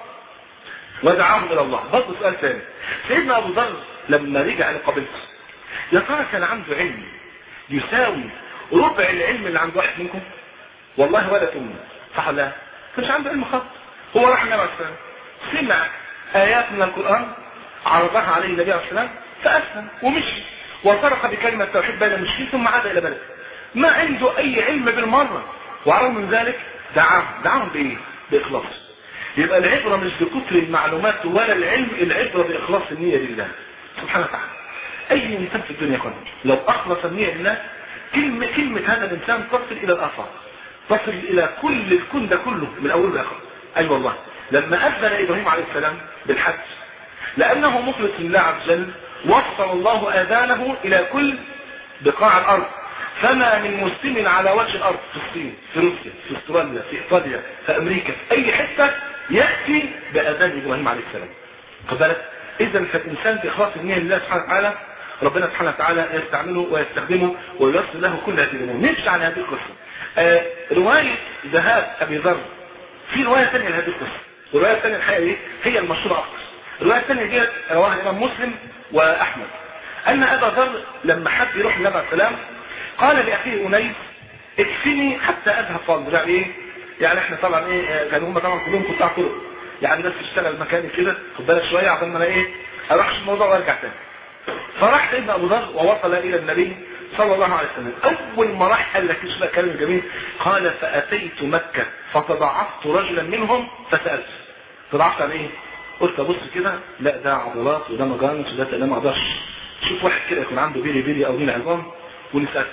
ودعاهم الى الله. برضه سؤال ثاني، سيدنا ابو ذر لما رجع لقبيلته يا ترى كان عنده علم يساوي ربع العلم اللي عند واحد منكم؟ والله ولا تمنى، صح ولا لا؟ مش عنده علم خط. هو راح النبي عليه السلام سمع ايات من القران عرضها عليه النبي عليه السلام فاسلم ومشي وصرخ بكلمه التوحيد بين المشركين ثم عاد الى بلده. ما عنده اي علم بالمره، وعلى من ذلك دعاهم دعاهم بايه؟ باخلاص. يبقى العبره مش بكثر المعلومات ولا العلم، العبره باخلاص النيه لله سبحانه وتعالى. اي انسان في الدنيا كله لو اخلص النيه لله، كلمه كلمه هذا الانسان تصل الى الافاق، تصل الى كل الكون ده كله من اوله لاخره. اي أيوة والله. لما اذن ابراهيم عليه السلام بالحج لانه مخلص لله عز وجل، وصل الله اذانه الى كل بقاع الارض. فما من مسلم على وجه الارض، في الصين، في روسيا، في استراليا، في ايطاليا، في امريكا، في اي حته ياتي باذان ابراهيم عليه السلام. خد بالك؟ اذا فالانسان باخلاص النيه لله سبحانه وتعالى ربنا سبحانه وتعالى يستعمله ويستخدمه وييسر له كل هذه الامور. نمشي على هذه القصه. آه روايه ذهاب ابي ذر، في روايه ثانيه لهذه القصه. الروايه الثانيه الحقيقه هي المشهوره اكثر. الروايه الثانيه دي رواها الامام مسلم واحمد، ان ابا ذر لما حب يروح للنبي عليه السلام قال لاخيه انيس اكفني حتى اذهب فاضل. يعني ايه؟ يعني احنا طبعا ايه، كانوا هم طبعا كلهم قطاع طرق، يعني بس اشتغل مكاني كده خد بالك شويه عشان ما انا ايه اروحش الموضوع وارجع تاني. فراح سيدنا ابو ذر ووصل الى النبي صلى الله عليه وسلم. اول ما راح قال لك ايش بقى كلام جميل، قال فاتيت مكه فتضعفت رجلا منهم فسالت. تضعفت عن ايه؟ قلت ابص كده لا ده عضلات وده مجانس وده لا ما اقدرش. شوف واحد كده يكون عنده بيري بيري او مين عظام ونسال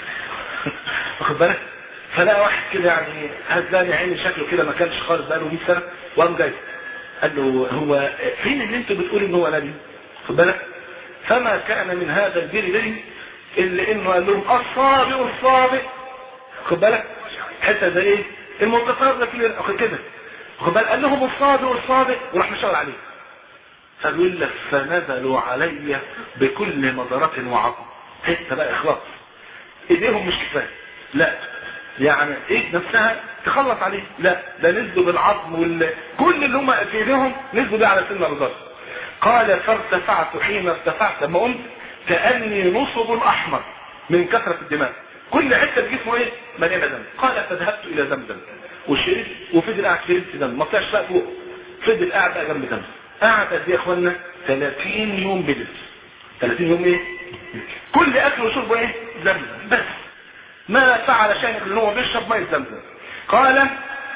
واخد بالك؟ فلا واحد كده يعني هزاني عيني شكله كده ما كانش خالص بقاله مية سنه وقام جاي قال له هو فين اللي انت بتقول ان هو نبي؟ خد بالك؟ فما كان من هذا البيري بيري اللي انه قال لهم الصابئ الصابئ. خد بالك؟ حتى زي ايه؟ المنتصر ده كده اخد كده خد بالك؟ قال لهم الصابئ الصابئ وراح مشاور عليه. فبيقول لك فنزلوا علي بكل مضرة وعظم. حتى بقى اخلاص ايديهم مش كفايه، لا يعني ايد نفسها تخلص عليه، لا ده نزلوا بالعظم وال كل اللي هم في ايديهم نزلوا بيه على سن الرجال. قال فارتفعت حين ارتفعت لما قمت كاني نصب الاحمر من كثره الدماء، كل حته في جسمه ايه مليانه دم. قال فذهبت الى زمزم وشربت وفضل قاعد شربت دم ما طلعش بقى فوق، فضل قاعد بقى جنب دم. قعد قد ايه يا اخوانا؟ ثلاثين يوم بلس. ثلاثين يوم ايه؟ كل اكل وشربه ايه؟ زمزم بس. ما فعل شيء ان هو بيشرب ماء زمزم. قال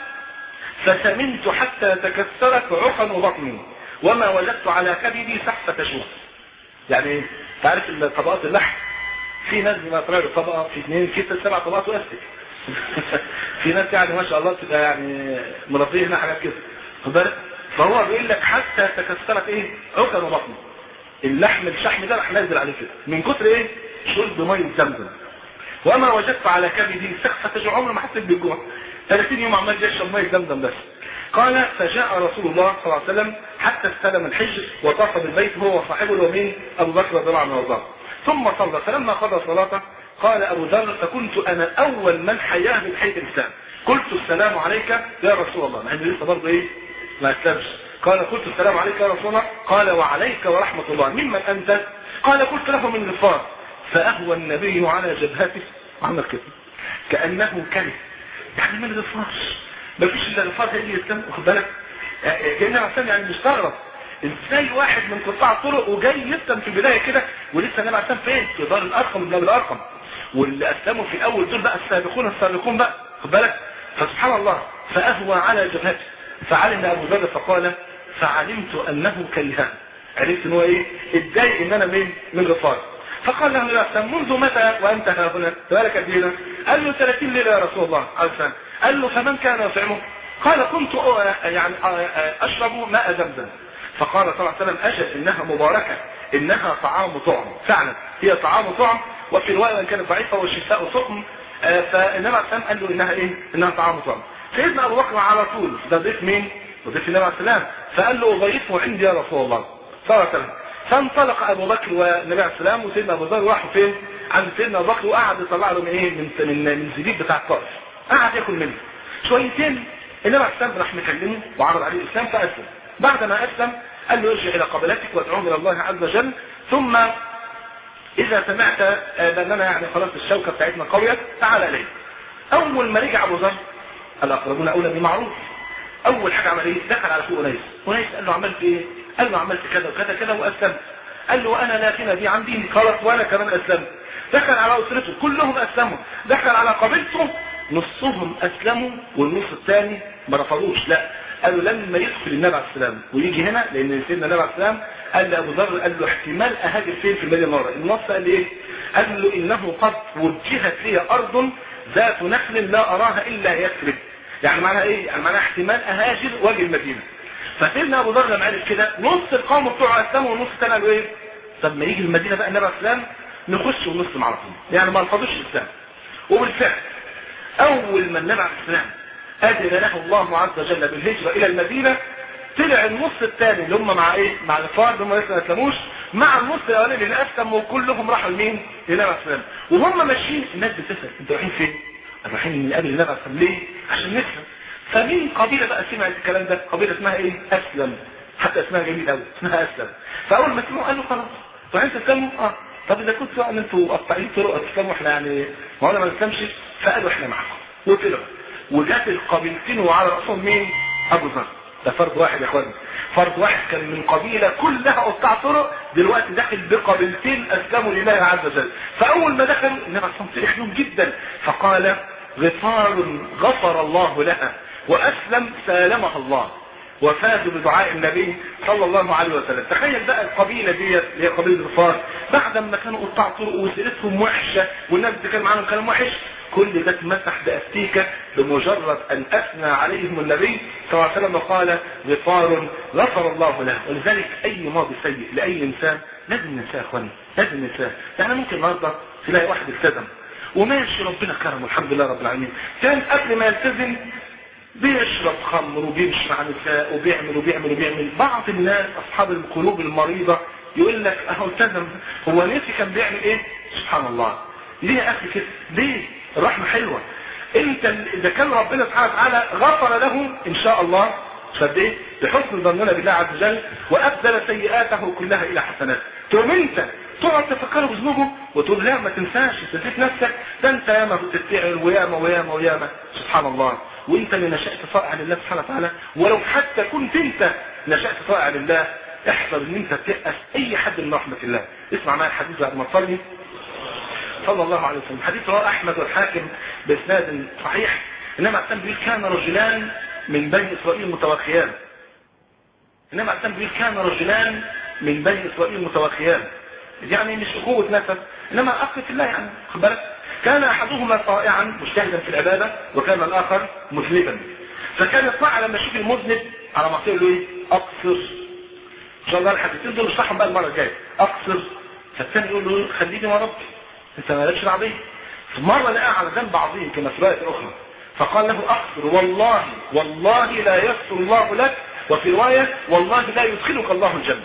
فسمنت حتى تكسرت عقن بطني وما وجدت على كبدي سحفة شوك. يعني ايه؟ تعرف طبقات اللحم في ناس ما طلع له طبقه في اثنين في سبع طبقات واستك في ناس يعني ما شاء الله تبقى يعني مرضيه هنا حاجات كده خد بالك. فهو بيقول لك حتى تكسرت ايه؟ عقن بطني. اللحم الشحم ده راح نازل عليه كده من كتر ايه؟ شرب ميه زمزم. وما وجدت على كبدي سخفة جوع، عمره ما حسيت بالجوع. ثلاثين يوم عمال يشرب ميه زمزم بس. قال فجاء رسول الله صلى الله عليه وسلم حتى استلم الحجر وطاف بالبيت هو وصاحبه اليمين ابو بكر رضي الله عنه وارضاه. ثم صلى، فلما قضى صلاته قال ابو ذر فكنت انا اول من حياه بتحيه الاسلام. قلت السلام عليك يا رسول الله. ما لسه برضه ايه؟ ما اسلمش. قال قلت السلام عليك يا رسول الله. قال وعليك ورحمه الله. ممن انت؟ قال قلت له من غفار. فاهوى النبي على جبهته وعمل كده كانه كره، يعني من غفار ما فيش الا غفار هيجي الاسلام. واخد بالك؟ كانه عشان يعني مستغرب ازاي واحد من قطاع الطرق وجاي يسلم في البدايه كده ولسه النبي عليه السلام فين؟ في دار الارقم من باب الارقم، واللي اسلموا في الاول دول بقى السابقون السابقون بقى. خد بالك؟ فسبحان الله فاهوى على جبهته فعلم ابو ذر فقال فعلمت انه كرهان. عرفت ان هو ايه؟ اتضايق ان انا من من غفار. فقال له يا سلام منذ متى وانت ها هنا؟ ذلك الدين. قال له ثلاثين ليله يا رسول الله عليه السلام. قال له فمن كان يطعمه؟ قال كنت يعني اشرب ماء زمزم. فقال صلى الله عليه وسلم اجل انها مباركه انها طعام طعم. فعلا هي طعام طعم، وفي روايه ان كانت ضعيفه والشفاء سقم. فالنبي عليه السلام قال له انها ايه؟ انها طعام طعم. سيدنا ابو بكر على طول ده ضيف مين؟ ضيف النبي عليه السلام. فقال له اضيفه عندي يا رسول الله صلى الله عليه وسلم. فانطلق ابو بكر والنبي عليه السلام وسيدنا ابو ذر راحوا فين؟ عند سيدنا ابو بكر وقعد يطلع له من ايه؟ من من من الزبيب بتاع الطائف. قعد ياكل منه شويتين. النبي عليه السلام راح مكلمه وعرض عليه الاسلام فاسلم. بعد ما اسلم قال له ارجع الى قبلتك وادعوهم الى الله عز وجل، ثم اذا سمعت باننا يعني خلاص الشوكه بتاعتنا قويه تعال اليه. اول ما رجع ابو ذر الاقربون اولى بمعروف، اول حاجه عمل ايه؟ دخل على اخوه انيس. انيس قال له عملت ايه؟ قال له عملت كذا وكذا كذا واسلمت. قال له وانا لا غنى بي عن ديني، خلاص وانا كمان اسلمت. دخل على اسرته كلهم اسلموا. دخل على قبيلته نصهم اسلموا والنص الثاني ما رفضوش. لا، قالوا لما يدخل النبي عليه السلام ويجي هنا، لان سيدنا النبي عليه السلام قال لابو ذر، قال له احتمال اهاجر فين في المدينه المنوره. النص قال ايه؟ قال له انه قد وجهت لي ارض ذات نخل لا اراها الا يثرب. يعني معناها ايه؟ يعني معناها احتمال اهاجر واجي المدينه. فسيدنا ابو ذر لما عرف كده نص القوم بتوعه اسلموا والنص الثاني قالوا ايه؟ طب ما يجي المدينه بقى النبي عليه السلام نخش ونسلم على طول، يعني ما رفضوش الاسلام. وبالفعل اول ما النبي عليه السلام اذن له الله عز وجل بالهجره الى المدينه، طلع النص الثاني اللي هم مع ايه؟ مع الكفار اللي هم لسه ما اسلموش، مع النص الاولاني اللي اسلموا وكلهم راحوا لمين؟ للنبي عليه السلام. وهم ماشيين الناس بتسال انتوا رايحين فين؟ رايحين من قبل النبي عليه السلام ليه؟ عشان نسلم. فمين قبيله بقى سمعت الكلام ده؟ قبيله اسمها ايه؟ اسلم. حتى اسمها جميل قوي، اسمها اسلم. فاول ما سمعوا قالوا خلاص رايحين تسلموا؟ اه طب اذا كنتوا ان انتوا قطاعين طرق تسلموا احنا يعني ما قلنا ما نسلمش، فقالوا احنا معاكم وطلعوا. وجات القبيلتين وعلى راسهم مين؟ ابو ذر. ده فرد واحد يا اخواني، فرد واحد كان من قبيله كلها قطاع طرق، دلوقتي داخل بقبيلتين اسلموا لله عز وجل. فاول ما دخل النبي صلى الله عليه وسلم فرح لهم جدا، فقال غفار غفر الله لها واسلم سالمها الله، وفازوا بدعاء النبي صلى الله عليه وسلم. تخيل بقى القبيله دي اللي هي قبيله غفار، بعد ما كانوا قطاع طرق وسيرتهم وحشه والناس بتتكلم عنهم كلام وحش، كل ده اتمسح باستيكه بمجرد ان اثنى عليهم النبي صلى الله عليه وسلم وقال غفار غفر الله له. ولذلك اي ماضي سيء لاي انسان لازم ننساه يا اخواني، لازم ننساه. يعني ممكن النهارده تلاقي واحد التزم وماشي ربنا كرمه الحمد لله رب العالمين، كان قبل ما يلتزم بيشرب خمر وبيمشي مع نساء وبيعمل وبيعمل وبيعمل. بعض الناس اصحاب القلوب المريضه يقول لك اهو التزم، هو نسي كان بيعمل ايه؟ سبحان الله. ليه يا اخي كده؟ ليه؟ الرحمه حلوه. انت اذا كان ربنا سبحانه وتعالى غفر له ان شاء الله صدق بحسن ظننا بالله عز وجل وابدل سيئاته كلها الى حسنات، تقوم انت تقعد تفكر بذنوبه وتقول لا ما تنساش تسيب نفسك، ده انت ياما بتتعب وياما وياما وياما. سبحان الله. وانت اللي نشأت طائع لله سبحانه وتعالى، ولو حتى كنت انت نشأت طائع لله احذر ان انت تيأس اي حد من رحمة الله. اسمع معايا الحديث بعد ما تصلي صلى الله عليه وسلم. حديث رواه احمد والحاكم باسناد صحيح. انما السلام بيقول كان رجلان من بني اسرائيل متوخيان. انما السلام بيقول كان رجلان من بني اسرائيل متوخيان، يعني مش اخوة نسب انما اخ في الله، يعني خد بالك. كان احدهما طائعا مجتهدا في العباده وكان الاخر مذنبا. فكان الطائع لما يشوف المذنب على معصيه يقول له ايه؟ اقصر. ان شاء الله الحديثين دول نشرحهم بقى المره الجايه. اقصر. فالثاني يقول له خليني يا رب انت مالكش دعوه بيا. فمره لقاه على ذنب عظيم كما في روايه اخرى فقال له اقصر والله والله لا يغفر الله لك، وفي روايه والله لا يدخلك الله الجنه.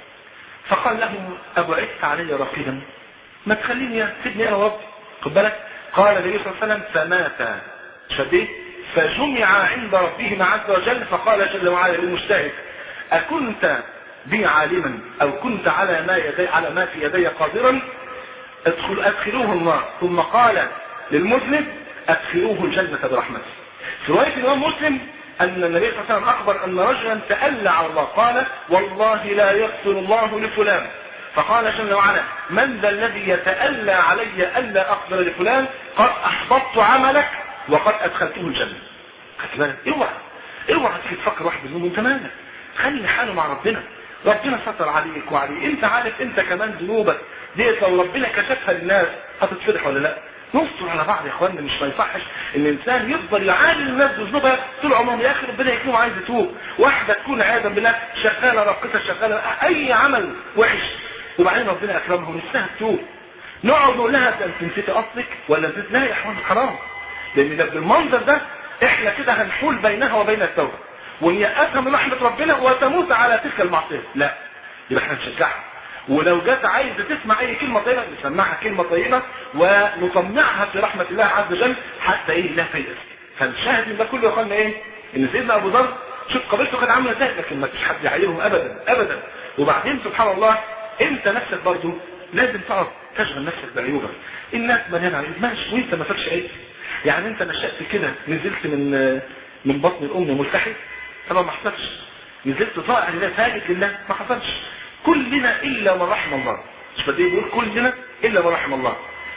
فقال له ابعدت علي رقيبا، ما تخليني يا سيدني انا رب. خد بالك. قال النبي صلى الله عليه وسلم فمات شديد فجمع عند ربهما عز وجل فقال جل وعلا للمجتهد اكنت بي عالما او كنت على ما يدي على ما في يدي قادرا ادخل ادخلوه النار. ثم قال للمذنب ادخلوه الجنه برحمته. في روايه الامام مسلم ان النبي صلى الله عليه وسلم اخبر ان رجلا تألى على الله قال والله لا يغفر الله لفلان. فقال جل وعلا من ذا الذي يتألى علي ألا أقدر لفلان؟ قد أحبطت عملك وقد أدخلته الجنة. خد بالك. اوعى اوعى تيجي تفكر واحد منهم انت مالك، خلي حاله مع ربنا. ربنا ستر عليك وعليه، انت عارف انت كمان ذنوبك ديت لو ربنا كشفها للناس هتتفضح ولا لا؟ نستر على بعض يا اخوانا. مش ما يصحش ان الانسان يفضل يعاني الناس بذنوبها طول عمرهم. يا اخي ربنا يكرمه عايز يتوب. واحده تكون عياذا بالله شغاله راقصه شغاله اي عمل وحش وبعدين ربنا اكرمها ونفسها تتوب، نقعد نقول لها انت نسيتي اصلك ولا نسيت؟ لا يا اخوان حرام. لان ده بالمنظر ده احنا كده هنحول بينها وبين التوبه ونيأسها من رحمه ربنا وتموت على تلك المعصيه. لا، يبقى احنا نشجعها. ولو جت عايزه تسمع اي كلمه طيبه نسمعها كلمه طيبه ونطمعها في رحمه الله عز وجل حتى ايه لا تيأس. فالشاهد من ده كله يا اخوانا ايه؟ ان سيدنا ابو ذر شوف قبيلته كانت عامله ازاي، لكن ما فيش حد يعايرهم ابدا ابدا. وبعدين سبحان الله انت نفسك برضو لازم تعرف تشغل نفسك بعيوبك. الناس مليانه عيوب ماشي وانت ما فيكش عيب. يعني انت نشأت كده نزلت من من بطن الام ملتحي طبعا ما حصلش. نزلت طائع لله ساجد لله ما حصلش. كلنا الا من رحم الله. مش بدي بقول كلنا الا من رحم الله.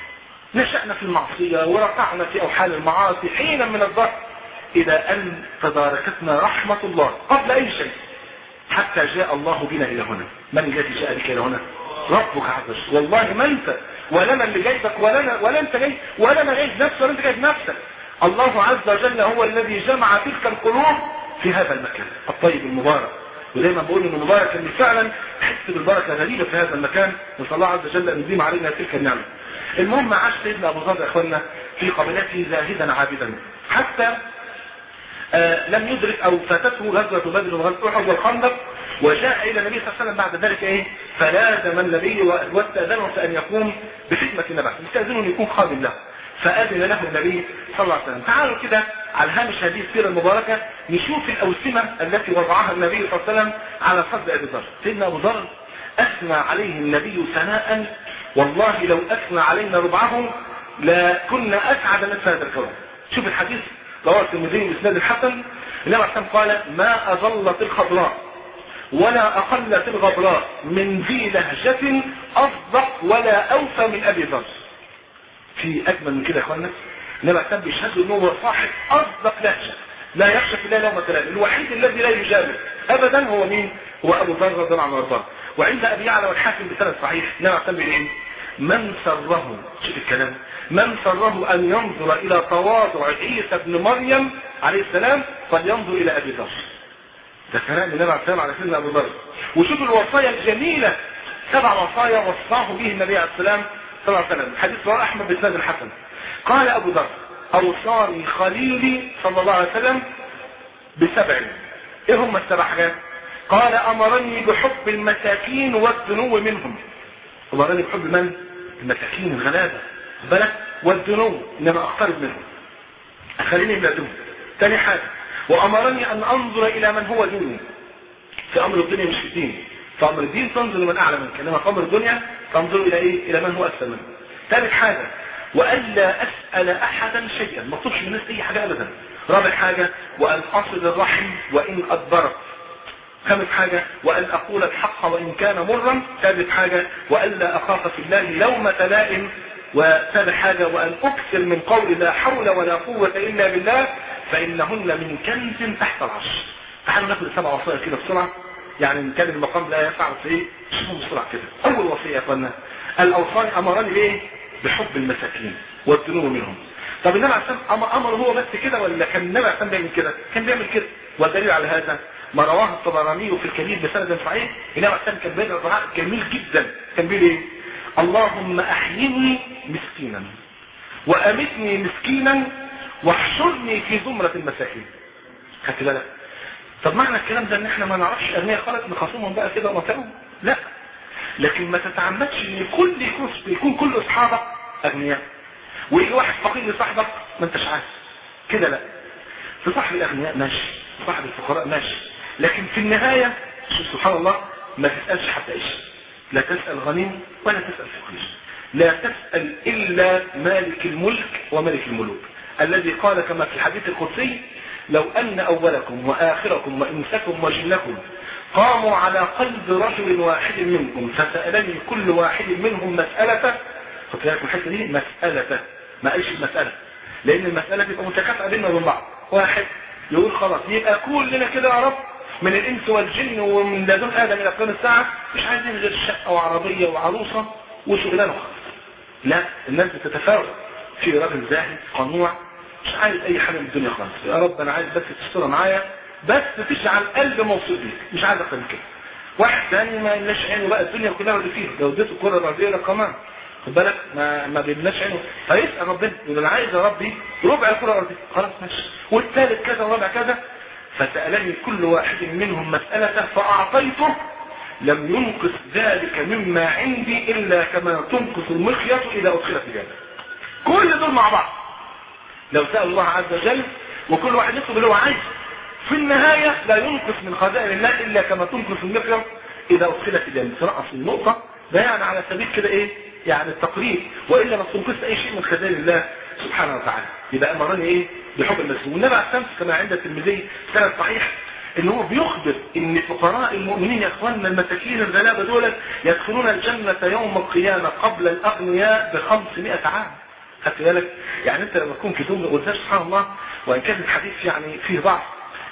نشأنا في المعصية ورقعنا في أوحال المعاصي حينا من الظهر، إلى أن تداركتنا رحمة الله قبل أي شيء، حتى جاء الله بنا إلى هنا. من الذي جاء بك إلى هنا؟ ربك عز وجل. والله ما أنت ولا أنا اللي جايبك، ولا أنا ولا أنت جاي، ولا أنا جايب نفسي ولا أنت جايب نفسك. الله عز وجل هو الذي جمع تلك القلوب في هذا المكان الطيب المبارك. ودايما بقول إن المبارك اللي فعلا حس بالبركة غريبة في هذا المكان، نسأل الله عز وجل أن يديم علينا تلك النعمة. المهم عاش سيدنا أبو ذر يا إخواننا في قبيلته زاهدا عابدا، حتى آه لم يدرك أو فاتته غزوة بدر وغزوة أحد والخندق، وجاء إلى النبي صلى الله عليه وسلم بعد ذلك إيه فلازم النبي واستأذنه أن يقوم بخدمة النبي، استأذنه أن يكون خادم له، فأذن له النبي صلى الله عليه وسلم. تعالوا كده على هامش هذه السيرة المباركة نشوف الأوسمة التي وضعها النبي صلى الله عليه وسلم على صد أبي ذر. سيدنا أبو ذر أثنى عليه النبي ثناء والله لو أثنى علينا ربعهم لكنا أسعد من هذا الكون. شوف الحديث رواه الترمذي بإسناد الحسن، النبي عليه الصلاة والسلام قال: ما أظلت الخضراء ولا أقلت الغبراء من ذي لهجة أصدق ولا أوفى من أبي ذر. في أجمل من كده يا أخوانا؟ النبي عليه الصلاة والسلام بيشهد أنه هو صاحب أصدق لهجة، لا يخشى في الله لومة لائم، الوحيد الذي لا يجامل أبدا هو مين؟ هو أبو ذر رضي الله عنه وارضاه. وعند أبي يعلى والحاكم بسند صحيح النبي عليه الصلاة والسلام من سره، شوف الكلام، من سره أن ينظر إلى تواضع عيسى ابن مريم عليه السلام فلينظر إلى أبي ذر. ده كلام النبي عليه السلام على سيدنا أبو ذر. وشوف الوصايا الجميلة، سبع وصايا وصاه به النبي عليه السلام صلى الله عليه وسلم. حديث رواه أحمد بسند الحسن. قال أبو ذر: أوصاني خليلي صلى الله عليه وسلم بسبع. إيه هم السبع حاجات؟ قال: أمرني بحب المساكين والدنو منهم. أمرني بحب من؟ المساكين الغلابة بالك، والدنو إنما أقترب منهم، أخليني بلادهم. ثاني حاجة: وأمرني أن أنظر إلى من هو دوني. في أمر الدنيا مش في الدين، في أمر الدين تنظر لمن أعلى منك، إنما في أمر الدنيا تنظر إلى إيه؟ إلى من هو أسفل منك. ثالث حاجة: وألا أسأل أحدا شيئا، ما أطلبش من الناس أي حاجة أبدا. رابع حاجة: وأن أصل الرحم وإن أدبرت. خامس حاجة: وأن أقول الحق وإن كان مرا. سادس حاجة: وألا أخاف في الله لومة لائم. وسابع حاجة: وأن أكثر من قول لا حول ولا قوة إلا بالله فإنهن من كنز تحت العرش. تعالوا ناخد السبع وصايا كده بسرعة، يعني ان كان المقام لا يسع في ايه شوفوا بسرعة كده. أول وصية يا اخوانا: الأوصاني أمرني بإيه؟ بحب المساكين والدنو منهم. طب النبي عليه الصلاة والسلام أمر هو بس كده ولا كان النبي عليه الصلاة والسلام بيعمل كده؟ كان بيعمل كده. والدليل على هذا ما رواه الطبراني في الكبير بسند صحيح. النبي عليه الصلاة والسلام كان بيدعو دعاء جميل جدا، كان بيقول ايه؟ اللهم أحيني مسكينا وأمتني مسكينا واحشرني في زمرة المساكين. خدت بالك؟ طب معنى الكلام ده ان احنا ما نعرفش اغنياء خالص نخاصمهم بقى كده ونطعهم؟ لا، لكن ما تتعمدش ان كل يكون يكون كل اصحابك اغنياء ويجي واحد فقير لصاحبك ما انتش عارف كده. لا، تصاحب الاغنياء ماشي، تصاحب الفقراء ماشي، لكن في النهاية سبحان الله ما تسألش حتى ايش، لا تسأل غني ولا تسأل فقير، لا تسأل الا مالك الملك وملك الملوك الذي قال كما في الحديث القدسي: لو أن أولكم وآخركم وإنسكم وجنكم قاموا على قلب رجل واحد منكم فسألني كل واحد منهم مسألة. خد بالك من الحته دي، مسألة، ما قالش المسألة، لأن المسألة تبقى متكافئة بيننا وبين بعض. واحد يقول خلاص يبقى كلنا كده يا رب من الإنس والجن ومن لدن آدم إلى قيام الساعة مش عايزين غير شقة وعربية وعروسة وشغلانة خالص. لا، الناس بتتفاوت. في راجل زاهد قنوع مش عايز اي حاجة من الدنيا خالص، يا رب انا عايز بس تستر معايا، بس تجعل قلب موصول ليك، مش عايز اكتر من كده. واحد ثاني ما لناش عينه بقى الدنيا كلها اللي فيها، لو اديته الكره الارضيه كمان خد بالك ما ما بيبناش عينه، فيسال ربنا يقول انا عايز يا ربي ربع الكره الارضيه، خلاص ماشي، والثالث كذا وربع كذا. فسالني كل واحد منهم مساله فاعطيته، لم ينقص ذلك مما عندي الا كما تنقص المخيط اذا ادخلت الجنه. كل دول مع بعض لو سأل الله عز وجل وكل واحد يطلب اللي هو عايزه، في النهاية لا ينقص من خزائن الله إلا كما تنقص المخيط إذا أدخلت الجنة. تنقص النقطة ده يعني على سبيل كده إيه؟ يعني التقريب، وإلا ما تنقص أي شيء من خزائن الله سبحانه وتعالى. يبقى أمرني إيه؟ بحب المسلمين. والنبي عليه الصلاة والسلام كما عند الترمذي سند صحيح إن هو بيخبر إن فقراء المؤمنين يا إخواننا المساكين الغلابة دول يدخلون الجنة يوم القيامة قبل الأغنياء بخمسمائة عام. خدت بالك؟ يعني انت لما تكون في دولة قلت سبحان الله، وان كان الحديث يعني فيه ضعف،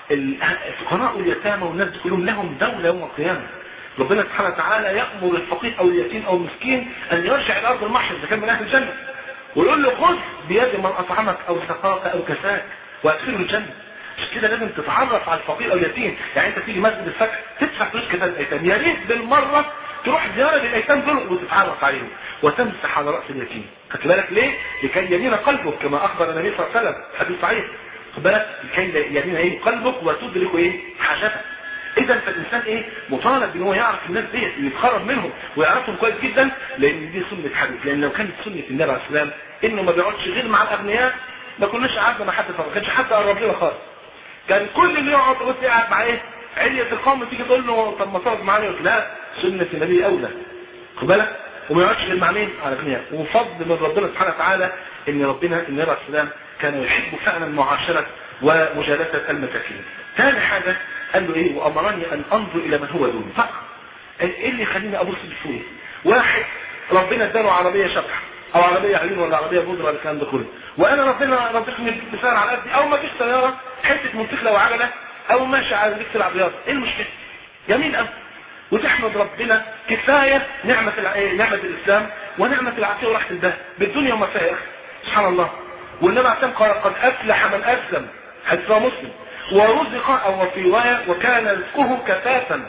الفقراء واليتامى والناس دي كلهم لهم دولة يوم القيامة. ربنا سبحانه وتعالى يأمر الفقير او اليتيم او المسكين ان يرجع الى ارض المحشر اذا كان من اهل الجنة، ويقول له خذ بيد من اطعمك او سقاك او كساك وادخله الجنة. مش كده لازم تتعرف على الفقير او اليتيم. يعني انت تيجي مسجد الفتح تدفع فلوس كده للايتام، يا ريت بالمره تروح زياره للايتام دول وتتعرف عليهم وتمسح على راس اليتيم. خد بالك ليه؟ لكي يلين قلبك كما اخبر النبي صلى الله عليه وسلم حديث صحيح. خد بالك لكي يلين ايه قلبك وتدرك ايه حاجتك. اذا فالانسان ايه مطالب ان هو يعرف الناس ديت ويتخرج منهم ويعرفهم كويس جدا، لان دي سنه حديث. لان لو كانت سنه النبي عليه السلام انه ما بيقعدش غير مع الاغنياء ما كناش قعدنا مع حد فرق، ما كانش حد قرب لنا خالص. كان كل اللي يقعد بص قاعد مع ايه علية القوم، تيجي تقول له طب ما تقعد معايا، لا سنه النبي اولى. خد بالك وما يقعدش غير مع مين؟ على الاغنياء. وفضل من ربنا سبحانه وتعالى ان ربنا النبي عليه السلام كان يحب فعلا معاشره ومجالسه المساكين. ثاني حاجه قال له ايه؟ وامرني ان انظر الى من هو دوني فقط. ايه اللي يخليني ابص لفوق؟ واحد ربنا اداله عربيه شبح او عربيه عيون ولا عربيه بودره ولا الكلام ده كله، وانا ربنا رزقني بسعر على قدي، او ما فيش سياره حته منتخله وعجله او ماشي على رجل تلعب رياضه. ايه المشكله؟ جميل قوي. وتحمد ربنا كفايه نعمه نعمه الاسلام ونعمه العافيه وراحه البال بالدنيا وما فيها. سبحان الله. والنبي عليه قال قد افلح من اسلم، حديث مسلم، ورزق او في روايه وكان رزقه كفافا،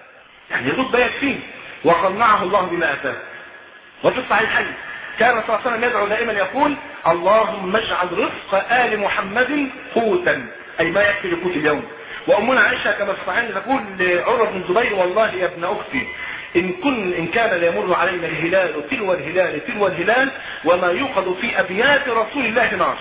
يعني يرد بيت فيه وقنعه الله بما اتاه. وفي الصحيحين كان صلى الله عليه وسلم يدعو دائما يقول اللهم اجعل رزق آل محمد قوتا، أي ما يكفي لقوت اليوم. وأمنا عائشة كما في الصحيحين تقول لعروة بن الزبير والله يا ابن أختي إن كن إن كان ليمر علينا الهلال تلو الهلال تلو الهلال وما يوقد في أبيات رسول الله نار.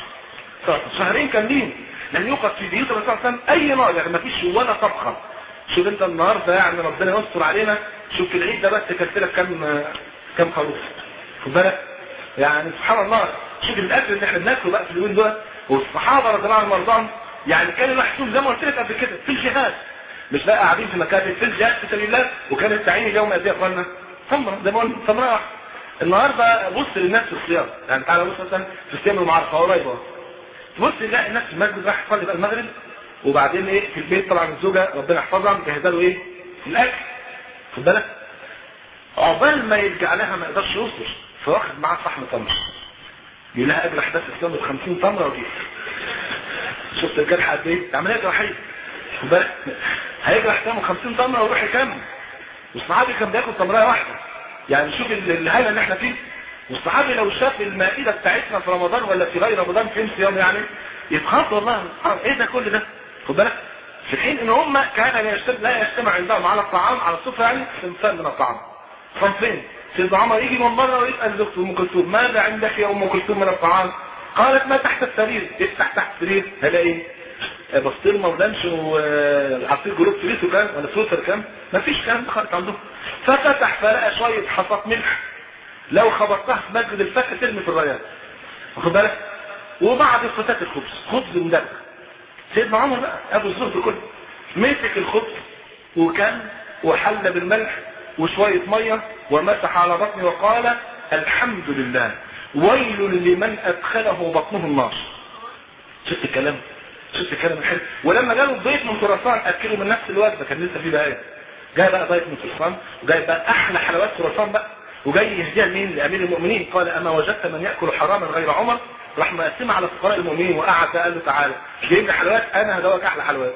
شهرين كاملين لم يوقد في بيوت الرسول صلى الله عليه وسلم أي نار، يعني ما فيش ولا طبخة. شوف أنت النهارده يعني ربنا يستر علينا، شوف في العيد ده بس كلت لك كم كم خروف. خد بالك يعني سبحان الله. شوف الاكل اللي احنا بناكله بقى في اليومين دول. والصحابه رضي الله عنهم وارضاهم يعني كانوا يحسون زي ما قلت لك قبل كده في الجهاد، مش بقى قاعدين في مكاتب، في الجهاد في سبيل الله. وكان التعيين اليوم قد ايه يا اخوانا؟ ثمره زي ما قلنا ثمره واحده. النهارده بص للناس في الصيام، يعني تعالى بص مثلا في الصيام المعرفه قريبه، تبص تلاقي الناس في المسجد راح يصلي بقى المغرب، وبعدين ايه في البيت طبعا الزوجه ربنا يحفظها مجهزه له ايه؟ الاكل. خد بالك عقبال ما يرجع لها ما يقدرش يصبر، فواخد معاه صحن تمر يقول لها اجل احداث الاسلام ب خمسين تمره ودي. شفت الجرح قد ايه؟ عمليه جراحيه. خد بالك هيجرح تمر خمسين تمره ويروح يكمل. والصحابي كان بياكل تمريه واحده. يعني شوف الهاله اللي احنا فيه. والصحابي لو شاف المائده بتاعتنا في رمضان ولا في غير رمضان فين صيام يعني يتخاف والله ايه ده كل ده. خد بالك في حين ان هم كان لا يجتمع عندهم على الطعام على السفره يعني صنفان من الطعام. صنفين. سيدنا عمر يجي من بره ويسال زوجته ام كلثوم ماذا عندك يا ام كلثوم من الطعام؟ قالت ما تحت السرير. افتح تحت السرير هلاقي ايه؟ بسطرمه ولانش وعصير جروب فريس وكام ولا سوتر كام؟ ما فيش كلام ده خالص عندهم. ففتح فلقى شويه حصات ملح لو خبطتها في مسجد الفتح ترمي في الرياض. واخد بالك؟ وبعد فتات الخبز خبز مدبر. سيدنا عمر بقى ابو الزهد كله مسك الخبز وكان وحل بالملح وشويه ميه ومسح على بطنه وقال الحمد لله ويل لمن ادخله بطنه النار. شفت الكلام؟ شفت الكلام الحلو. ولما جاله الضيف من خراسان اكله من نفس الوجبه كان لسه في بقى جاي بقى ضيف من خراسان وجاي بقى احلى حلويات خراسان بقى وجاي يهديها لمين؟ لامير المؤمنين. قال اما وجدت من ياكل حراما غير عمر؟ راح مقسمها على فقراء المؤمنين وقعد قال له تعالى جايب لي حلويات انا هدوك احلى حلويات.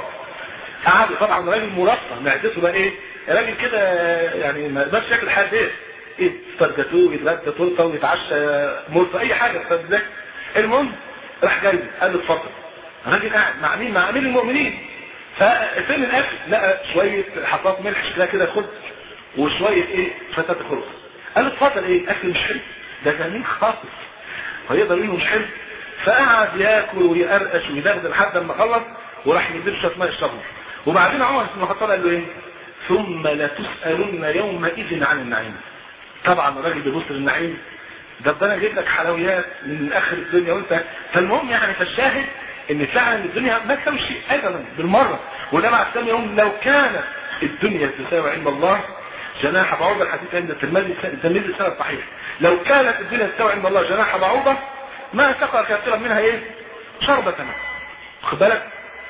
قعد طبعا راجل مرفه معدته بقى ايه؟ راجل كده يعني ما يقدرش ياكل حاجه ايه؟ ايه فرجتوه يتغدى تورته ويتعشى مرفه اي حاجه فازاي؟ المهم راح جاي قال له اتفضل. الراجل قاعد مع مين؟ مع امير المؤمنين. ففين الاكل؟ لقى شويه حصات ملح شكلها كده خبز وشويه ايه؟ فتات خبز. قال له اتفضل ايه؟ اكل مش حلو ده جميل خالص فيقدر يقول مش حلو. فقعد ياكل ويقرقش ويدغدغ لحد ما خلص وراح يديله شويه ميه يشربها. وبعدين عمر بن الخطاب قال له ايه؟ ثم لتسالن يومئذ عن النعيم. طبعا الراجل بيبص للنعيم ده انا جايب لك حلويات من اخر الدنيا وانت. فالمهم يعني فالشاهد ان فعلا الدنيا ما تساوي شيء ابدا بالمره. وده مع السلام يوم لو كانت الدنيا تساوي عند الله جناح بعوضة، الحديث عند الترمذي الترمذي سند صحيح. لو كانت الدنيا تساوي عند الله جناح بعوضة ما سقى كافرا منها ايه شربة ماء. خد بالك.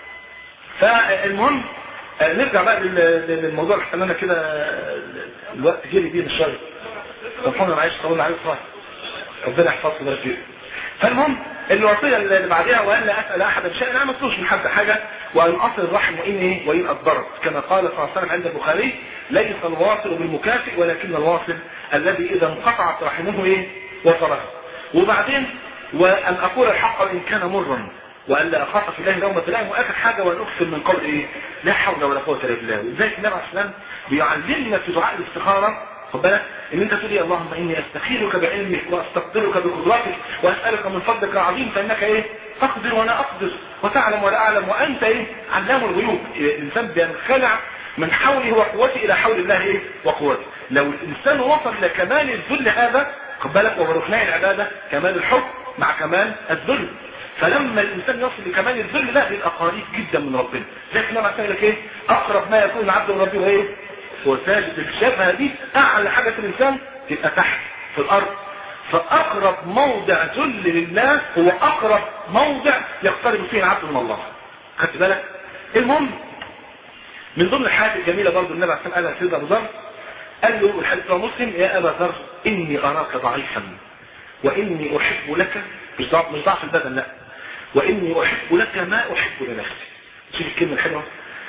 فالمهم نرجع بقى للموضوع اللي خلانا كده الوقت جري بيه الشر. سبحان الله، عايش طولنا عليه صراحه، ربنا يحفظه ده فيه. فالمهم الوصيه اللي بعدها وان لا اسال احدا شيئا، انا ما اطلبش من حد حاجه، وان اصل الرحم وان ايه وان اضرت، كما قال صلى الله عليه وسلم عند البخاري: ليس الواصل بالمكافئ ولكن الواصل الذي اذا انقطعت رحمه ايه وصلها. وبعدين وان اقول الحق وان كان مرا، وان لا اخاف في الله لومة لائم. واخر حاجه وان اكثر من قول ايه لا حول ولا قوه الا بالله. ازاي النبي عليه السلام بيعلمنا في دعاء الاستخاره، خد بالك، ان انت تقول: اللهم اني استخيرك بعلمك واستقدرك بقدرتك واسالك من فضلك العظيم فانك ايه تقدر وانا اقدر وتعلم ولا اعلم وانت ايه علام الغيوب. الانسان بينخلع من حوله وقوته الى حول الله ايه وقوته. لو الانسان وصل الى كمال الذل هذا، خد بالك، وهو ركني العباده كمال الحب مع كمال الذل. فلما الانسان يصل لكمال الذل لا بيبقى قريب جدا من ربنا. زي كده ما لك ايه اقرب ما يكون العبد من ربه ايه هو ساجد. الشبهه دي اعلى حاجه في الانسان تبقى تحت في الارض. فاقرب موضع ذل لله هو اقرب موضع يقترب فيه العبد من الله. خدت بالك. المهم من ضمن الحاجات الجميله برضه النبي عليه الصلاه والسلام قال سيدنا ابو ذر، قال له الحديث مسلم: يا ابا ذر اني اراك ضعيفا واني احب لك، مش ضعف مش ضعف البدن لا، واني احب لك ما احب لنفسي. شوف الكلمه الحلوه.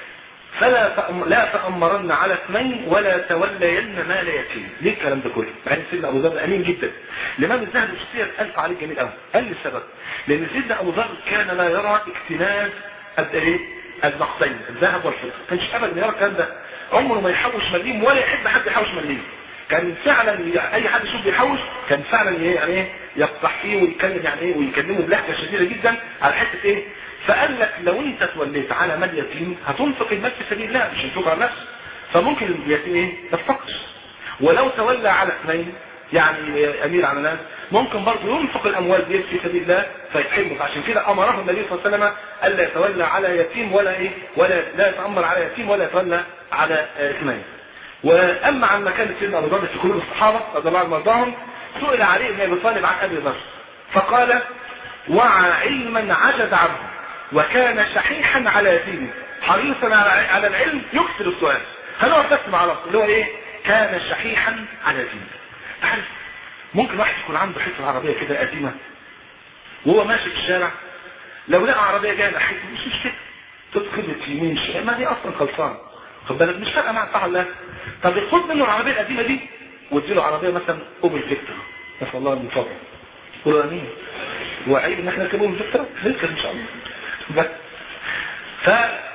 فلا تأم... لا تأمرن على اثنين ولا تولين مال يتيم. ليه الكلام ده كله؟ مع ان سيدنا ابو ذر امين جدا. الامام الذهبي في السير الف عليه جميل قوي. قال لي السبب: لان سيدنا ابو ذر كان لا يرى اكتناز قد ايه النقدين الذهب والفضه، ما كانش ابدا يرى الكلام ده. عمره ما يحوش مليم ولا يحب حد يحوش مليم. كان فعلا اي حد يشوف بيحوش كان فعلا يعني ايه يقطع فيه ويتكلم يعني ايه ويكلمه بلهجه شديده جدا على حته ايه. فقال لك لو انت توليت على مال يتيم هتنفق المال في سبيل الله مش هتنفق على نفسك، فممكن اليتيم ايه يفتقر. ولو تولى على اثنين يعني امير على ناس ممكن برضه ينفق الاموال دي في سبيل الله فيتحمل. عشان كده امره النبي صلى الله عليه وسلم الا يتولى على يتيم ولا ايه ولا لا يتامر على يتيم ولا يتولى على اثنين. واما عن مكان سيدنا ابو ذر في قلوب الصحابه رضي الله عنهم وارضاهم، سئل علي بن ابي طالب عن ابي ذر فقال: وعى علما عجز عنه وكان شحيحا على دينه حريصا على العلم يكثر السؤال. هنقعد بس مع راسه اللي هو ايه كان شحيحا على دينه. تعرف ممكن واحد يكون عنده حته عربيه كده قديمه وهو ماشي في الشارع لو لقى عربيه جايه ناحيته مش مشكله تدخل يمين شمال ما دي اصلا خلصانه، خد بالك مش فارقه مع صح الله. طب خد منه العربيه القديمه دي واديله عربيه مثلا اوبل فيكتور نسال الله من فضله. قولوا امين. هو عيب ان احنا نركب اوبل فيكتور نركب ان شاء الله بس. ف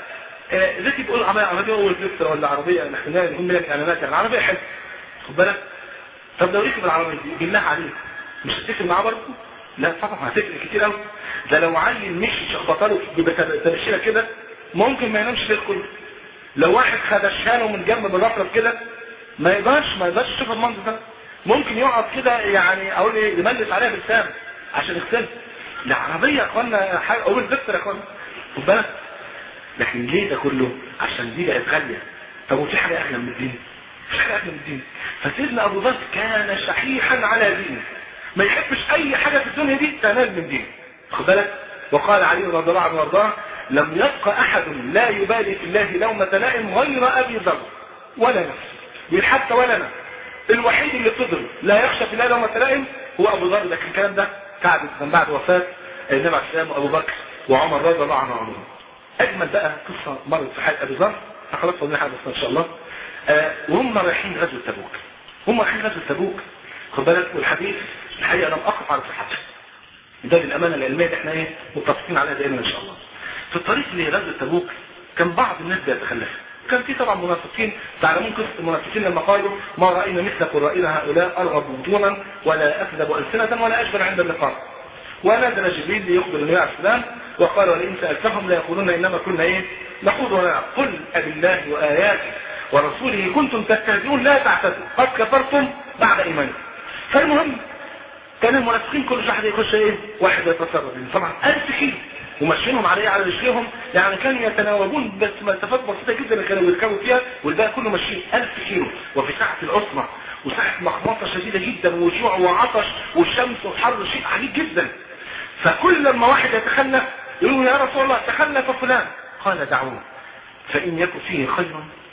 ذاتي بيقول عربيه عربيه اوبل فيكتور ولا عربيه احنا نقول لك اعلانات يعني عربيه حلوه، خد بالك. طب لو ركب العربيه دي بالله عليك مش هتفرق معاه برضه؟ لا طبعا هتفرق كتير قوي. ده لو عيل مشي شخبطاله بتمشيله كده ممكن ما ينامش الليل كله. لو واحد خدشها له من جنب بالرفرف كده ما يقدرش ما يقدرش يشوف المنظر ده. ممكن يقعد كده يعني اقول ايه يملس عليها بالسام عشان يغسلها. العربيه يا اخوانا حاجه اقول الدكتور يا اخوانا خد بالك. لكن ليه ده كله؟ عشان دي بقت غاليه. طب وفي حاجه اغلى من الدين؟ مش حاجه اغلى من الدين. فسيدنا ابو ذر كان شحيحا على دينه ما يحبش اي حاجه في الدنيا دي تنال من دينه، خد بالك. وقال علي رضي الله عنه وارضاه: لم يبق احد لا يبالي في الله لومة لائم غير ابي ذر ولا نفسي حتى ولا انا. الوحيد اللي فضل لا يخشى في الله لومة لائم هو ابو ذر. لكن الكلام ده كعب من بعد وفاه النبي عليه السلام وابو بكر وعمر رضي الله عنهم. اجمل بقى قصه مرت في حياه ابي ذر خلاص فضلنا حدث ان شاء الله. آه وهم رايحين غزوه تبوك هم رايحين غزوه تبوك خد بالك. والحديث الحقيقه لم اقف على صحته ده للامانه العلميه اللي احنا ايه متفقين عليها دائما ان شاء الله. في الطريق لغزوه تبوك كان بعض الناس بيتخلف. كان في طبعا منافقين تعلمون قصه المنافقين لما قالوا: ما راينا مثل قرائنا هؤلاء ارغب بطونا ولا اكذب السنه ولا اجبن عند اللقاء. ونزل جبريل ليخبر النبي عليه السلام وقال: ولئن سالتهم ليقولون انما كنا ايه نخوض ونلعب قل أبالله واياته ورسوله كنتم تستهزئون لا تعتذروا قد كفرتم بعد ايمانكم. فالمهم كان المنافقين كل واحد يخش ايه واحد يتصرف. طبعا ألف كيلو وماشيينهم عليه على رجليهم، يعني كانوا يتناوبون بس مسافات بسيطه جدا اللي كانوا بيركبوا فيها، والباقي كله ماشيين ألف كيلو، وفي ساعه العصمه وساعه مخمصه شديده جدا وجوع وعطش والشمس وحر، شيء عجيب جدا. فكل لما واحد يتخلف يقول يا رسول الله تخلف فلان، قال دعوه فإن يكن فيه خير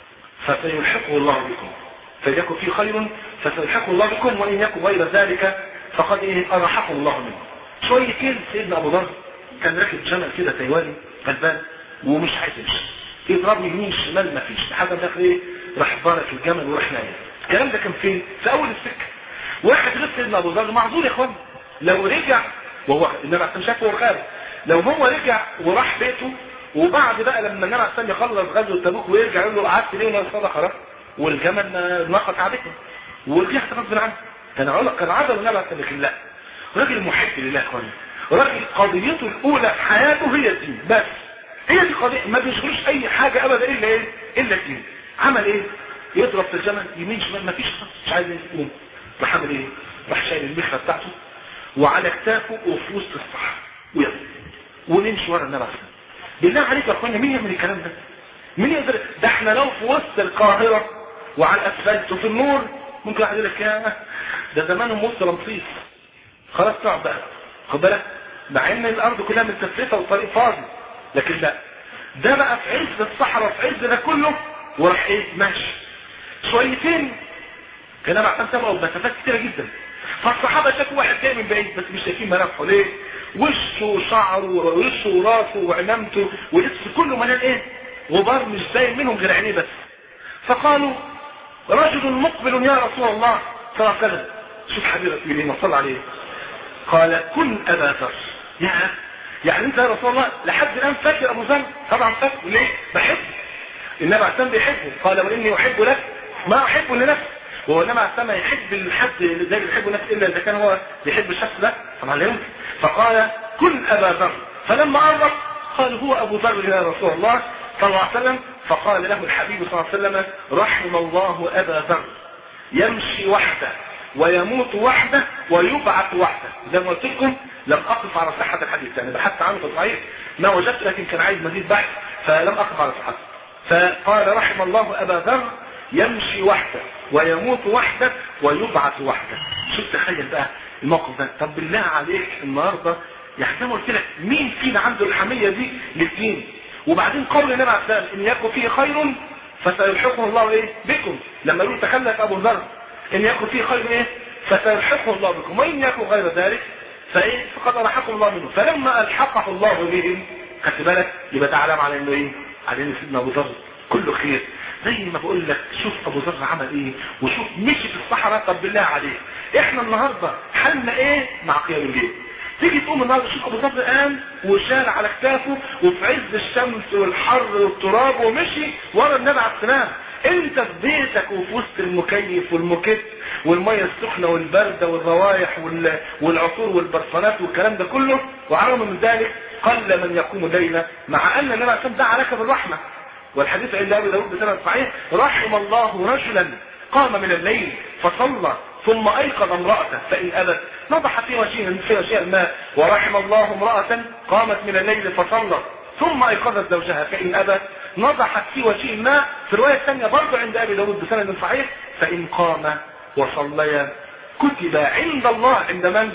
فسيلحقه الله بكم، فإن يكن فيه خير فسيلحقه الله بكم، وإن يكن غير ذلك فقد إيه أرحقه الله منه. شويتين سيدنا أبو ذر كان راكب جمل كده تايواني غلبان ومش عايز يمشي، يضرب يمين شمال ما فيش، لحد ما دخل ايه راح ضارب الجمل وراح نايم. الكلام ده كان فين؟ في اول السكه. واحد غير سيدنا ابو ذر معذور يا اخوان، لو رجع وهو النبي عليه شافه وخاف، لو هو رجع وراح بيته وبعد بقى لما النبي عليه يخلص غزوه تبوك ويرجع يقول له قعدت ليه وانا صدق خلاص والجمل نقط عادته ورجعت غصب عنه، كان عقل كان عدل النبي عليه. لكن لا، راجل محب لله يا اخوان، راجل قضيته الاولى في حياته هي الدين بس، هي دي قضيه، ما بيشغلوش اي حاجه ابدا الا ايه؟ الا الدين. عمل ايه؟ يضرب في الجمل يمين شمال ما فيش، مش عايز يقوم، راح عمل ايه؟ راح شايل المخله بتاعته وعلى كتافه وفي وسط الصحراء ويلا ونمشي ورا النبي عليه الصلاه والسلام. بالله عليك يا اخوانا مين يعمل الكلام ده؟ مين يقدر؟ ده احنا لو في وسط القاهره وعلى الاسفلت وفي النور ممكن واحد يقول لك يا ده زمانهم وسط رمسيس خلاص صعب بقى، خد بالك، مع ان الارض كلها متكثفه والطريق فاضي، لكن لا، ده بقى في عز الصحراء في عز ده كله وراح ايه ماشي شويتين كان معتم سبقه بمسافات كتيره جدا. فالصحابه شافوا واحد جاي من بعيد بس مش شايفين ملامحه ليه؟ وشه وشعره ووشه وراسه وعمامته ولبسه كله مليان ايه؟ غبار مش باين منهم غير عينيه بس. فقالوا رجل مقبل يا رسول الله صلى الله عليه وسلم. شوف حبيبك مين صلى عليه، قال كن ابا ذر. يا يعني انت يا رسول الله لحد الان فاكر ابو ذر؟ طبعا فاكر، ليه؟ بحبه، النبي عليه الصلاه بيحبه، قال واني احب لك ما احب لنفسي، وهو النبي عليه الصلاه يحب الحد زي اللي بيحبه نفسه الا اذا كان هو بيحب الشخص ده، طبعا لا يمكن. فقال كن ابا ذر، فلما قرب قال هو ابو ذر يا رسول الله صلى الله عليه وسلم. فقال له الحبيب صلى الله عليه وسلم رحم الله ابا ذر يمشي وحده ويموت وحده ويبعث وحده. زي ما قلت لكم لم اقف على صحه الحديث، يعني بحثت عنه في الصحيح ما وجدت، لكن كان عايز مزيد بحث فلم اقف على صحته. فقال رحم الله ابا ذر يمشي وحده ويموت وحده ويبعث وحده. شوف تخيل بقى الموقف ده. طب بالله عليك النهارده يعني زي ما قلت لك مين فينا عنده الحميه دي للدين؟ وبعدين قول النبي عليه الصلاه والسلام ان يكن فيه خير فسيلحقه الله ايه بكم، لما يقول تخلف ابو ذر ان يكن فيه خير ايه فسيلحقه الله بكم، وان يكن غير ذلك فايه فقد الحقه الله منه. فلما الحقه الله بهم خدت بالك يبقى ده علامه على انه ايه؟ على ان سيدنا ابو ذر كله خير. زي ما بقول لك شوف ابو ذر عمل ايه وشوف مشي في الصحراء. طب بالله عليك احنا النهارده حالنا ايه مع قيام الليل؟ تيجي تقوم النهارده شوف ابو ذر قام وشال على كتافه وفي عز الشمس والحر والتراب ومشي ورا النبي عليه السلام. انت في بيتك وفي وسط المكيف والمكت والميه السخنه والبارده والروايح والعطور والبرفانات والكلام ده كله، وعلى من ذلك قل من يقوم ليلا، مع ان النبي عليه السلام دعا لك بالرحمه. والحديث عند ابي داود بسند صحيح رحم الله رجلا قام من الليل فصلى ثم ايقظ امراته فان ابت نضح في وجهها في وجهها الماء، ورحم الله امراه قامت من الليل فصلت ثم ايقظت زوجها فان ابت نضحت في وجه الماء. في الروايه الثانيه برضه عند ابي داود بسند صحيح فان قام وصليا كتب عند الله، عند من؟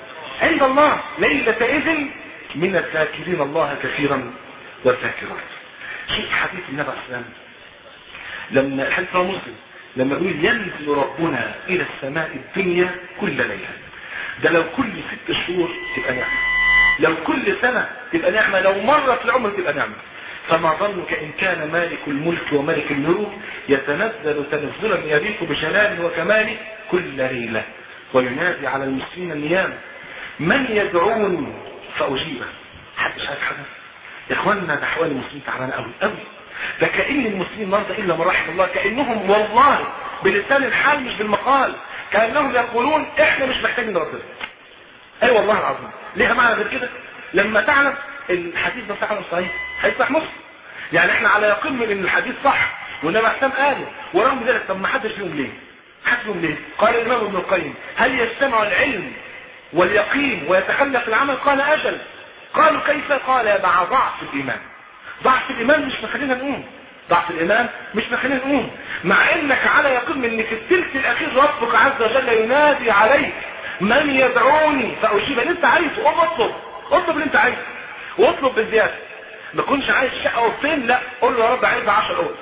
عند الله ليله اذن من الذاكرين الله كثيرا والذاكرات. شوف حديث النبي عليه الصلاه والسلام لما الحديث رواه مسلم لما يقول ينزل ربنا الى السماء الدنيا كل ليله. ده لو كل ست شهور تبقى نعمه، لو كل سنه تبقى نعمه، لو مره في العمر تبقى نعمه. فما ظنك ان كان مالك الملك وملك الملوك يتنزل تنزلا يليق بجلاله وكماله كل ليله وينادي على المسلمين النيام من يدعون فاجيبه. محدش عارف حاجه يا اخوانا، ده احوال المسلمين تعبانه قوي قوي. ده كأن المسلمين النهارده الا من رحم الله، كانهم والله بلسان الحال مش بالمقال، كانهم يقولون احنا مش محتاجين ربنا. اي أيوة والله العظيم. ليها معنى غير كده؟ لما تعلم الحديث ده فعلا صحيح هيصح مسلم، يعني احنا على يقين من ان الحديث صح والنبي عليه الصلاه قاله، ورغم ذلك طب ما حدش فيهم ليه؟ حدش فيهم ليه؟ قال الامام ابن القيم هل يجتمع العلم واليقين ويتخلف العمل؟ قال اجل. قالوا كيف؟ قال مع ضعف الايمان. ضعف الايمان مش مخلينا نقوم، ضعف الايمان مش مخلينا نقوم، مع انك على يقين ان في الثلث الاخير ربك عز وجل ينادي عليك من يدعوني فاجيب. اللي انت عايزه قوم اطلب، اطلب اللي انت عايزه واطلب بالزياده. ما تكونش عايز شقه اوضتين، لا قول له يا رب عايز عشر اوض.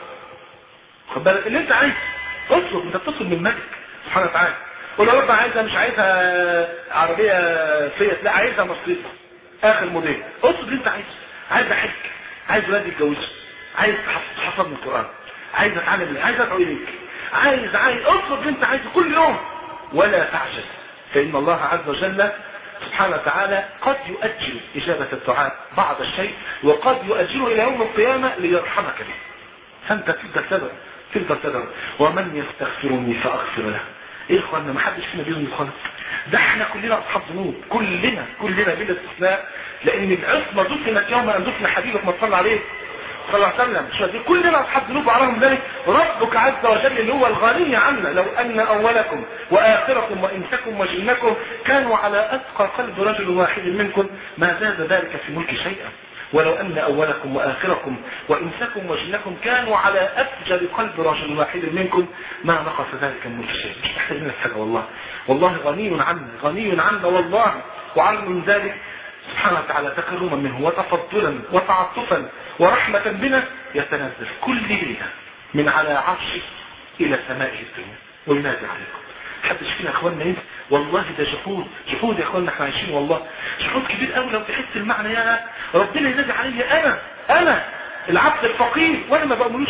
خد بالك اللي انت عايزه اطلب، انت بتطلب من الملك سبحانه وتعالى. قول له يا رب عايزها، مش عايزها عربيه فيت، لا عايزها مرسيدس اخر موديل. اطلب اللي انت عايزه. عايز احج، عايز ولادي يتجوزوا، عايز تحفظ من القران، عايز اتعلم، عايز ادعو اليك، عايز عايز اطلب اللي انت عايزه كل يوم. ولا تعجل، فان الله عز وجل سبحانه وتعالى قد يؤجل اجابه الدعاء بعض الشيء، وقد يؤجله الى يوم القيامه ليرحمك به. فانت تقدر تدعو، تقدر تدعو ومن يستغفرني فاغفر له. ايه يا اخوانا، ما حدش فينا بيذنب خالص، ده احنا كلنا اصحاب ذنوب، كلنا كلنا بلا استثناء، لان العصمه دفنت يوم ان دفن حبيبك ما صلى عليه صلى الله عليه وسلم. شو دي كلنا اصحاب ذنوب، وعليهم ذلك ربك عز وجل اللي هو الغني عنا. لو ان اولكم واخركم وانسكم وجنكم كانوا على اتقى قلب رجل واحد منكم ما زاد ذلك في ملك شيئا. ولو ان اولكم واخركم وانسكم وجنكم كانوا على افجر قلب رجل واحد منكم ما نقص ذلك من ملك شيئا. مش محتاج منك حاجه والله، والله غني عنا، غني عنا والله. وعلى من ذلك سبحانه وتعالى تكرما منه وتفضلا وتعطفا ورحمة بنا يتنزل كل ليلة من على عرشه إلى سمائه الدنيا وينادي عليكم. حدش فينا اخواننا ينسى والله، ده جحود جحود يا اخواننا، احنا عايشين والله جحود كبير قوي. لو تحس المعنى يا ربنا ينادي علي انا انا العبد الفقير، وانا ما بقوملوش،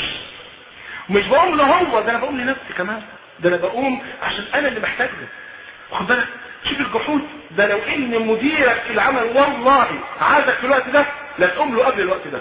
ومش بقوم له هو، ده انا بقوم لنفسي كمان، ده انا بقوم عشان انا اللي محتاج له. واخد بالك شوف الجحود ده، لو ان مديرك في العمل والله عايزك في الوقت ده لا تقوم له قبل الوقت ده.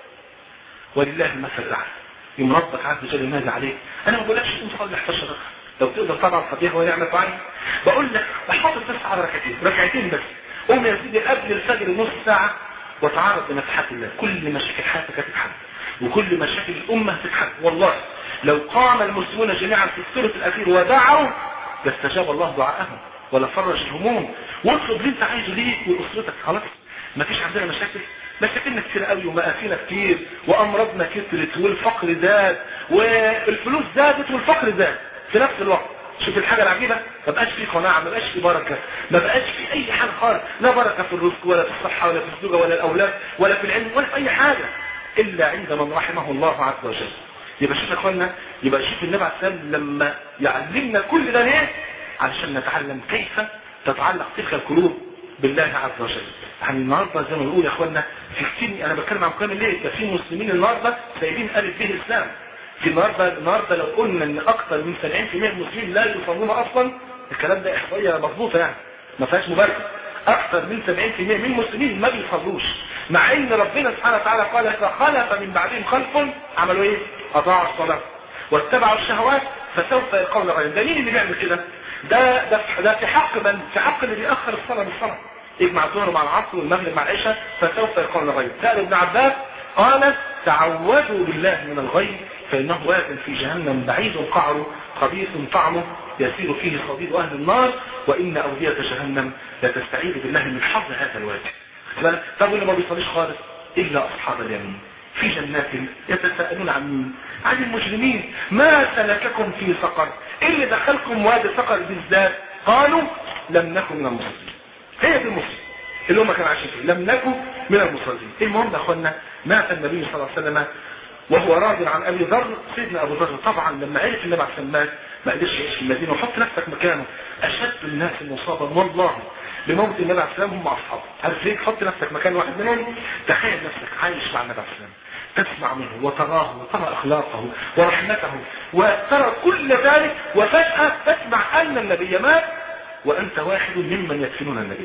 ولله المثل الاعلى، يوم ربك عز وجل ينادي عليك. انا ما بقولكش تقوم تصلي احد عشر ركعه، لو تقدر طبعا فضيحه ونعمه فعلا، بقول لك احافظ بس على ركعتين ركعتين بس. قوم يا سيدي قبل الفجر نص ساعه وتعرض لنفحات الله، كل مشاكل حياتك هتتحل وكل مشاكل الامه هتتحل. والله لو قام المسلمون جميعا في الثلث الاخير ودعوا لاستجاب الله دعاءهم ولا فرج الهموم. واطلب اللي انت عايزه ليك واسرتك. خلاص ما فيش عندنا مشاكل، مشاكلنا كتير قوي ومآسينا كتير وامراضنا كترت والفقر زاد والفلوس زادت والفقر زاد في نفس الوقت. شوف الحاجه العجيبه، ما بقاش في قناعه، ما بقاش في بركه، ما بقاش في اي حاجه خالص، لا بركه في الرزق ولا في الصحه ولا في الزوجه ولا الاولاد ولا في العلم ولا في اي حاجه الا عند من رحمه الله عز وجل. يبقى شوف يا اخوانا، يبقى شوف النبي عليه السلام لما يعلمنا كل ده ليه؟ علشان نتعلم كيف تتعلق تلك القلوب بالله عز وجل. يعني النهارده زي ما بنقول يا اخوانا في كتير، انا بتكلم عن كلام ليه؟ ده في مسلمين النهارده سايبين الف به الاسلام. في النهارده النهارده لو قلنا ان اكثر من سبعين بالمئة من المسلمين لا يصلون اصلا، الكلام ده احصائيه مضبوطه يعني ما فيهاش مبالغه. اكثر من سبعين بالمئة من المسلمين ما بيصلوش، مع ان ربنا سبحانه وتعالى قال فخلف من بعدهم خلف عملوا ايه؟ اضاعوا الصلاه واتبعوا الشهوات فسوف يلقون غيا. ده مين اللي بيعمل كده؟ ده ده ده في حق من في حق اللي بيأخر الصلاه بالصلاه، يجمع الظهر مع العصر والمغرب مع العشاء فسوف يلقون غيا. سأل ابن عباس قال تعوذوا بالله من الغي فانه واد في جهنم بعيد قعره خبيث طعمه يسير فيه صديد اهل النار وان اودية جهنم لا تستعيذ بالله من حظ هذا الواد. طب اللي ما بيصليش خالص الا اصحاب اليمين في جنات يتساءلون عن مين؟ عن المجرمين ما سلككم في سقر؟ ايه اللي دخلكم وادي سقر بالذات؟ قالوا لم نكن من المصلين. هي دي المصلين اللي هم كانوا عايشين فيه، لم نكن من المصلين. المهم يا اخوانا مات النبي صلى الله عليه وسلم وهو راض عن ابي ذر. سيدنا ابو ذر طبعا لما عرف النبي عليه الصلاه والسلام ما قدرش يعيش في المدينه. وحط نفسك مكانه، اشد الناس مصابا والله بموت النبي عليه الصلاه والسلام هم اصحابه. عارف ليه؟ حط نفسك مكان واحد منهم، تخيل نفسك عايش مع النبي عليه الصلاه والسلام، تسمع منه وتراه وترى اخلاقه ورحمته وترى كل ذلك، وفجاه تسمع ان النبي مات وانت واحد ممن يدفنون النبي.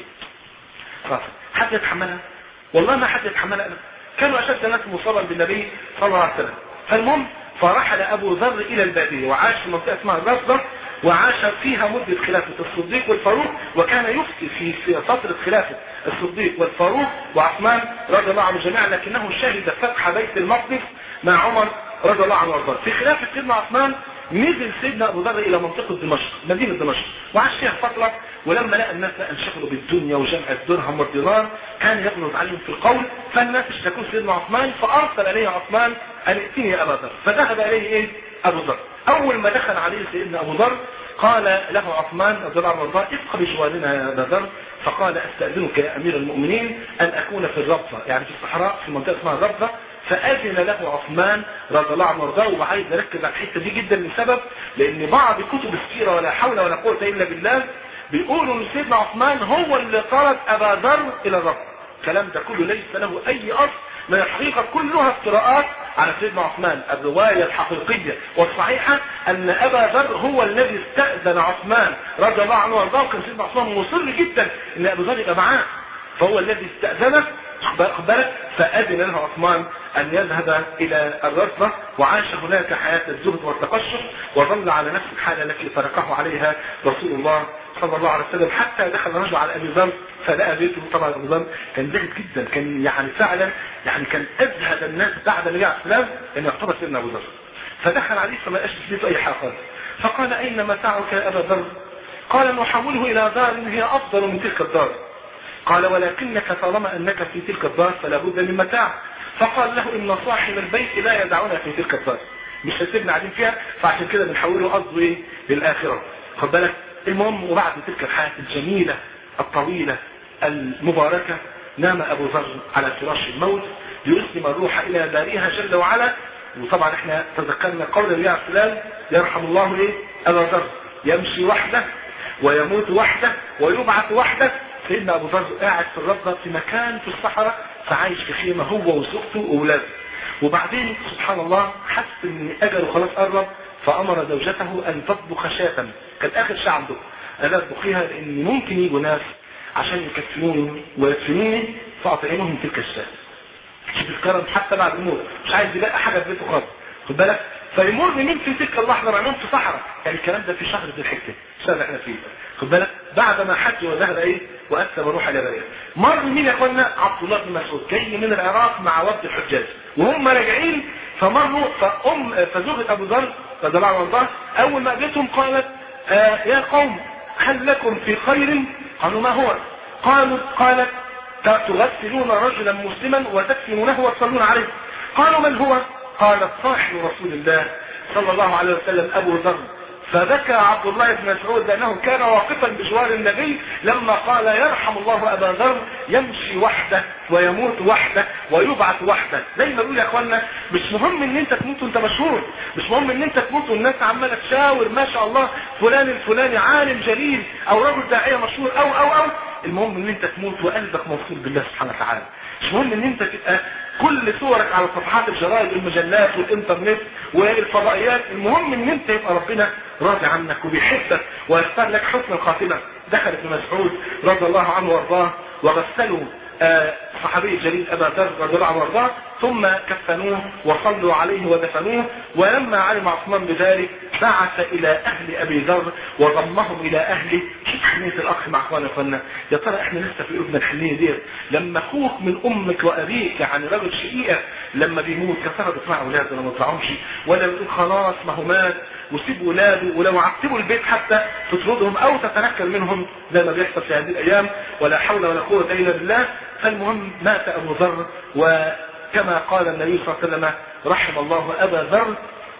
خلاص حد يتحملها؟ والله ما حد يتحملها ابدا. كانوا اشد الناس مصابا بالنبي صلى الله عليه وسلم. فالمهم فرحل ابو ذر الى الباديه وعاش في منطقه اسمها الرصده، وعاش فيها مده خلافه الصديق والفاروق، وكان يفتي في في فتره خلافه الصديق والفاروق وعثمان رضي الله عنه جميعا، لكنه شهد فتح بيت المقدس مع عمر رضي الله عنه وارضاه. في خلافه سيدنا عثمان نزل سيدنا ابو ذر الى منطقه دمشق، مدينه دمشق، وعاش فيها فتره ولما لقى الناس بقى انشغلوا بالدنيا وجمع الدرهم والدينار كان يغلظ عليهم في القول، فالناس اشتكوا سيدنا عثمان فارسل اليه عثمان ان ائتني يا ابا ذر. فذهب اليه ايه؟ ابو ذر. اول ما دخل عليه سيدنا ابو ذر قال له عثمان رضي الله عنه وارضاه ابق بجوارنا يا ابا ذر، فقال استاذنك يا امير المؤمنين ان اكون في الربضه، يعني في الصحراء في منطقه اسمها الربضه. فاذن له عثمان رضي الله عنه وارضاه. وعايز اركز على الحته دي جدا لسبب، لان بعض كتب السيره ولا حول ولا قوه الا بالله بيقولوا ان سيدنا عثمان هو اللي طرد ابا ذر الى الربضه. الكلام ده كله ليس له اي اصل من الحقيقه، كلها افتراءات على سيدنا عثمان. الروايه الحقيقيه والصحيحه ان ابا ذر هو الذي استاذن عثمان رضي الله عنه وارضاه، وكان سيدنا عثمان مصر جدا ان ابو ذر يبقى معاه، فهو الذي استاذنه بالك. فاذن له عثمان ان يذهب الى الربضه، وعاش هناك حياه الزهد والتقشف، وظل على نفس الحاله التي تركه عليها رسول الله صلى الله عليه وسلم، حتى دخل الرجل على ابي ذر فلقى بيته. طبعا ابو ذر كان زاهد جدا، كان يعني فعلا يعني كان ازهد الناس بعد النبي عليه السلام ان يعتبر سيدنا ابو ذر. فدخل عليه فما لقاش في بيته اي حاجه خالص، فقال اين متاعك يا ابا ذر؟ قال نحوله الى دار هي افضل من تلك الدار. قال ولكنك طالما انك في تلك الدار فلا بد من متاع. فقال له ان صاحب البيت لا يدعونا في تلك الدار، مش هيسيبنا قاعدين فيها، فعشان كده بنحوله قصده ايه؟ للاخره. خد بالك. المهم وبعد تلك الحياه الجميله الطويله المباركه نام ابو ذر على فراش الموت ليسلم الروح الى بارئها جل وعلا. وطبعا احنا تذكرنا قول النبي عليه السلام يرحم الله ايه؟ ابا ذر يمشي وحده ويموت وحده ويبعث وحده. سيدنا ابو ذر قاعد في الربضه في مكان في الصحراء، فعايش في خيمه هو وزوجته واولاده. وبعدين سبحان الله حس ان اجله خلاص قرب، فامر زوجته ان تطبخ شاة، كان اخر شيء عنده، قال لها اطبخيها لان ممكن يجوا ناس عشان يكفنوني ويدفنوني فاطعمهم تلك الشاة. شوف الكرم حتى بعد الموت، مش عايز يلاقي حاجه في بيته خالص. خد بالك. فيمر من في تلك اللحظه مع في صحراء، يعني الكلام ده في شهر ذي الحجه الشهر اللي احنا فيه. خد بالك. بعد ما حج وذهب ايه؟ واسلم روح الى بارئها. مر مين يا اخوانا؟ عبد الله بن مسعود جاي من العراق مع وفد الحجاج، وهم راجعين فمروا فام فزوجة ابو ذر رضي الله عنه اول ما قابلتهم قالت آه يا قوم هل لكم في خير؟ قالوا ما هو؟ قالوا قالت تغسلون رجلا مسلما وتكفنونه وتصلون عليه. قالوا من هو؟ قالت صاحب رسول الله صلى الله عليه وسلم ابو ذر. فبكى عبد الله بن مسعود لانه كان واقفا بجوار النبي لما قال يرحم الله ابا ذر يمشي وحده ويموت وحده ويبعث وحده. زي ما بيقول يا اخوانا مش مهم ان انت تموت وانت مشهور، مش مهم ان انت تموت والناس عماله تشاور ما شاء الله فلان الفلاني عالم جليل او رجل داعيه مشهور او او او المهم ان انت تموت وقلبك موصول بالله سبحانه وتعالى. مش مهم ان انت تبقى كل صورك على صفحات الجرائد والمجلات والانترنت والفضائيات، المهم ان انت يبقى ربنا راضي عنك وبيحبك ويختار لك حسن الخاتمه. دخل ابن مسعود رضي الله عنه وارضاه وغسلوا آه صحابي الجليل ابا ذر رضي الله عنه وارضاه، ثم كفنوه وصلوا عليه ودفنوه. ولما علم عثمان بذلك بعث الى اهل ابي ذر وضمهم الى اهله. شوف حنيه الاخ مع اخوانه وفنا، يا ترى احنا لسه في قلوبنا الحنيه دي لما اخوك من امك وابيك يعني راجل شقيقه لما بيموت يا ترى بتسمع اولاده ولا ما تطلعهمش، ولا بتقول خلاص ما هو مات وسيب ولاده، ولو عتبوا البيت حتى تطردهم او تتنكر منهم زي ما بيحصل في هذه الايام، ولا حول ولا قوه الا بالله. فالمهم مات ابو ذر، وكما قال النبي صلى الله عليه وسلم رحم الله ابا ذر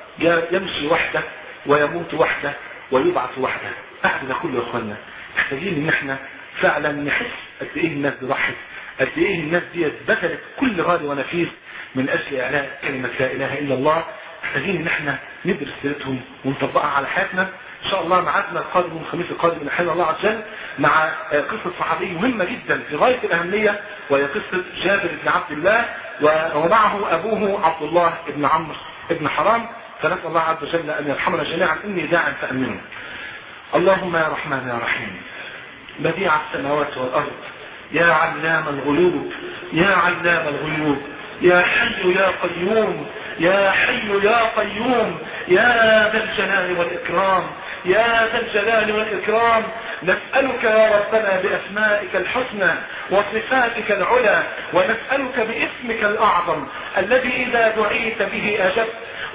يمشي وحده ويموت وحده ويبعث وحده. بعد ده كله يا اخوانا محتاجين ان احنا فعلا نحس قد ايه الناس دي ضحت، قد ايه الناس دي بذلت كل غالي ونفيس من اجل اعلاء كلمه لا اله الا الله. محتاجين ان احنا ندرس سيرتهم ونطبقها على حياتنا. ان شاء الله معادنا القادم الخميس القادم من حين الله عز وجل مع قصه صحابي مهمه جدا في غايه الاهميه، وهي قصه جابر بن عبد الله ومعه ابوه عبد الله بن عمرو بن حرام. فنسال الله عز وجل ان يرحمنا جميعا. اني داع فامنوا. اللهم يا رحمن يا رحيم بديع السماوات والارض، يا علام الغيوب يا علام الغيوب، يا حي يا قيوم يا حي يا قيوم، يا ذا الجلال والإكرام يا ذا الجلال والإكرام. نسألك يا ربنا بأسمائك الحسنى وصفاتك العلى، ونسألك باسمك الأعظم الذي إذا دعيت به أجبت،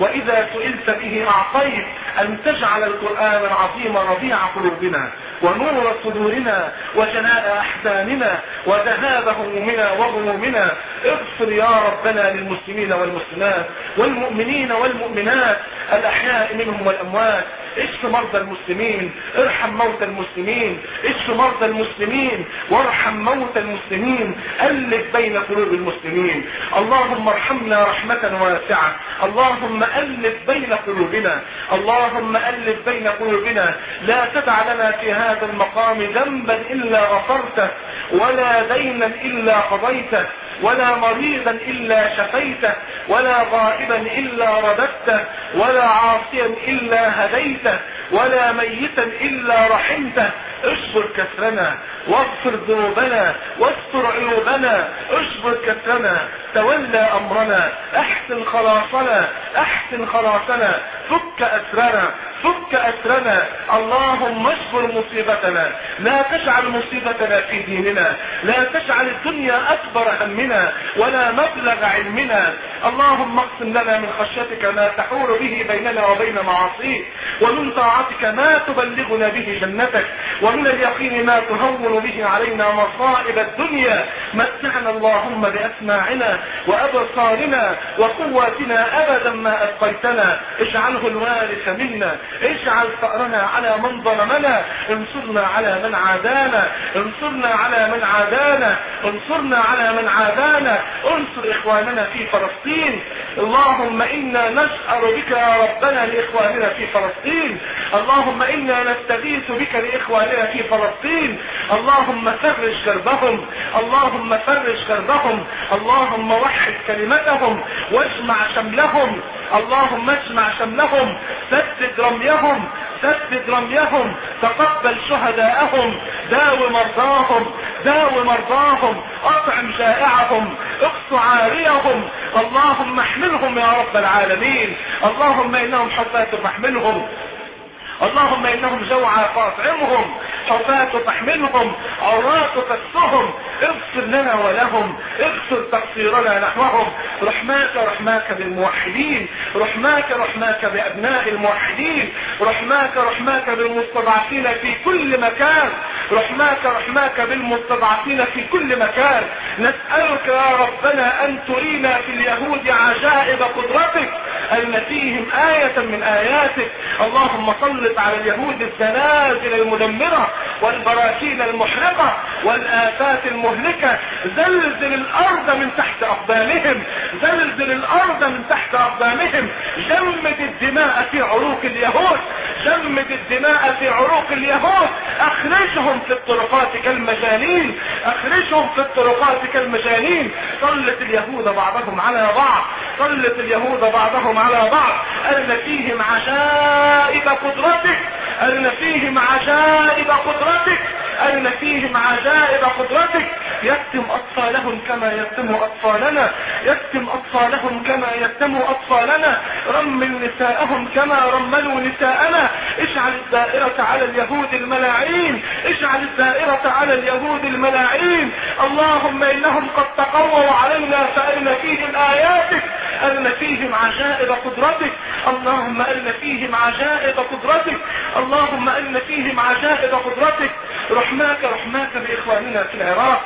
وإذا سئلت به أعطيت، أن تجعل القرآن العظيم ربيع قلوبنا ونور صدورنا وجلاء أحزاننا وذهاب همومنا وغمومنا. اغفر يا ربنا للمسلمين والمسلمات والمؤمنين والمؤمنات الأحياء منهم والأموات. اشف مرضى المسلمين، ارحم موتى المسلمين، اشف مرضى المسلمين وارحم موتى المسلمين، ألف بين قلوب المسلمين. اللهم ارحمنا رحمة واسعة، اللهم ألف بين قلوبنا، اللهم ألف بين قلوبنا. لا تدع لنا في هذا المقام ذنبا إلا غفرته، ولا دينا إلا قضيته، ولا مريضا إلا شفيته، ولا غائبا إلا رددته، ولا عاصيا إلا هديته، ولا ميتا إلا رحمته. اشبر كسرنا واغفر ذنوبنا واستر عيوبنا، اشبر كسرنا، تولى أمرنا، احسن خلاصنا، احسن خلاصنا، فك أسرنا، فك أسرنا. اللهم اشبر مصيبتنا، لا تجعل مصيبتنا في ديننا، لا تجعل الدنيا أكبر همنا ولا مبلغ علمنا. اللهم اقسم لنا من خشيتك ما تحول به بيننا وبين معاصيك، ومن طاعتك ما تبلغنا به جنتك، ومن اليقين ما تهون به علينا مصائب الدنيا. متعنا اللهم بأسماعنا وأبصارنا وقواتنا أبدا ما أبقيتنا، اجعله الوارث منا، اجعل ثأرنا على من ظلمنا، انصرنا على من عادانا، انصرنا على من عادانا، انصرنا على من عادانا، انصر إخواننا في فلسطين. اللهم إنا نسأل بك يا ربنا لإخواننا في فلسطين، اللهم إنا نستغيث بك لإخواننا في فلسطين. اللهم فرج كربهم، اللهم فرج كربهم، اللهم وحد كلمتهم واجمع شملهم، اللهم اجمع شملهم، سدد رميهم، سدد رميهم، تقبل شهداءهم، داو مرضاهم، داو مرضاهم، اطعم جائعهم، اقص عاريهم. اللهم احملهم يا رب العالمين، اللهم انهم حفاة فاحملهم، اللهم انهم جوعى فاطعمهم، حفاة فاحملهم، عراة فكسهم. اغفر لنا ولهم، اغفر تقصيرنا نحوهم. رحماك رحماك بالموحدين، رحماك رحماك بابناء الموحدين، رحماك رحماك بالمستضعفين في كل مكان، رحماك رحماك بالمستضعفين في كل مكان. نسألك يا ربنا ان ترينا في اليهود عجائب قدرتك، ان فيهم آية من آياتك. اللهم سلط على اليهود الزلازل المدمرة والبراكين المحرقة والآفات المهلكة. زلزل الأرض من تحت أقدامهم، زلزل الأرض من تحت أقدامهم. جمد الدماء في عروق اليهود، جمد الدماء في عروق اليهود. أخرجهم في الطرقات كالمجانين، أخرجهم في الطرقات كالمجانين. سلط اليهود بعضهم على بعض، سلط اليهود بعضهم على بعض. أرنا فيهم عجائب قدرتك، أرنا فيهم عجائب قدرتك، أرنا فيهم عجائب قدرتك. يتم أطفالهم كما يتم أطفالنا، يتم أطفالهم كما يتم أطفالنا. رمل نساءهم كما رملوا نساءنا. اجعل الدائرة على اليهود الملاعين، اجعل الدائرة على اليهود الملاعين. اللهم إنهم قد تقووا علينا فأرنا فيهم آياتك، أرنا فيهم عجائب قدرتك. اللهم أرنا فيهم عجائب قدرتك، اللهم أرنا فيهم عجائب قدرتك. رحماك رحماك بإخواننا في العراق،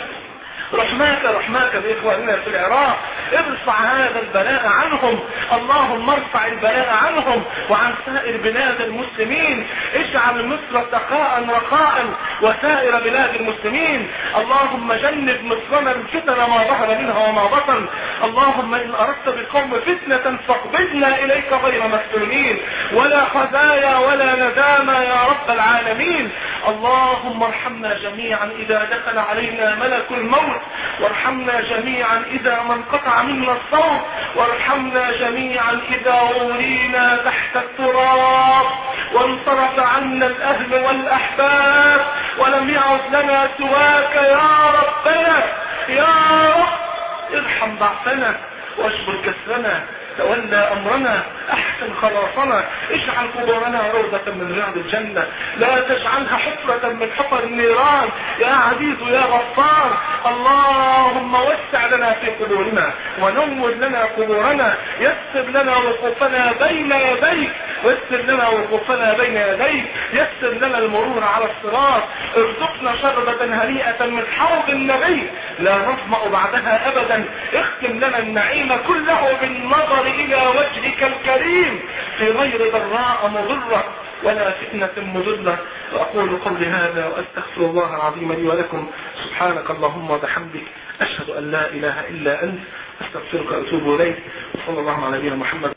رحماك رحماك بإخواننا في العراق. ارفع هذا البلاء عنهم، اللهم ارفع البلاء عنهم وعن سائر بلاد المسلمين. اجعل مصر سخاء رخاء وسائر بلاد المسلمين. اللهم جنب مصرنا الفتن ما ظهر منها وما بطن. اللهم إن أردت بالقوم فتنة فاقبضنا إليك غير مفتونين، ولا خزايا ولا ندامة يا رب العالمين. اللهم ارحمنا جميعا إذا دخل علينا ملك الموت، وارحمنا جميعا إذا ما انقطع منا الصوت، وارحمنا جميعا إذا ورينا تحت التراب وانصرف عنا الأهل والأحباب ولم يعد لنا سواك يا ربنا. يا رب ارحم ضعفنا واشبر كسرنا تولى أمرنا، أحسن خلاصنا، اجعل قبورنا روضة من رياض الجنة، لا تجعلها حفرة من حفر النيران يا عزيز يا غفار. اللهم وسع لنا في قبورنا ونور لنا قبورنا، يسر لنا وقوفنا بين يديك، يسر لنا وقوفنا بين يديك، يسر لنا المرور على الصراط، ارزقنا شربة هنيئة من حوض النبي لا نظمأ بعدها أبدا، اختم لنا النعيم كله بالنظر إلى وجهك الكريم في غير ضراء مضرة ولا فتنة مضلة. وأقول قولي هذا وأستغفر الله العظيم لي ولكم. سبحانك اللهم وبحمدك، أشهد أن لا إله إلا أنت، أستغفرك وأتوب إليك. وصلى الله على نبينا محمد.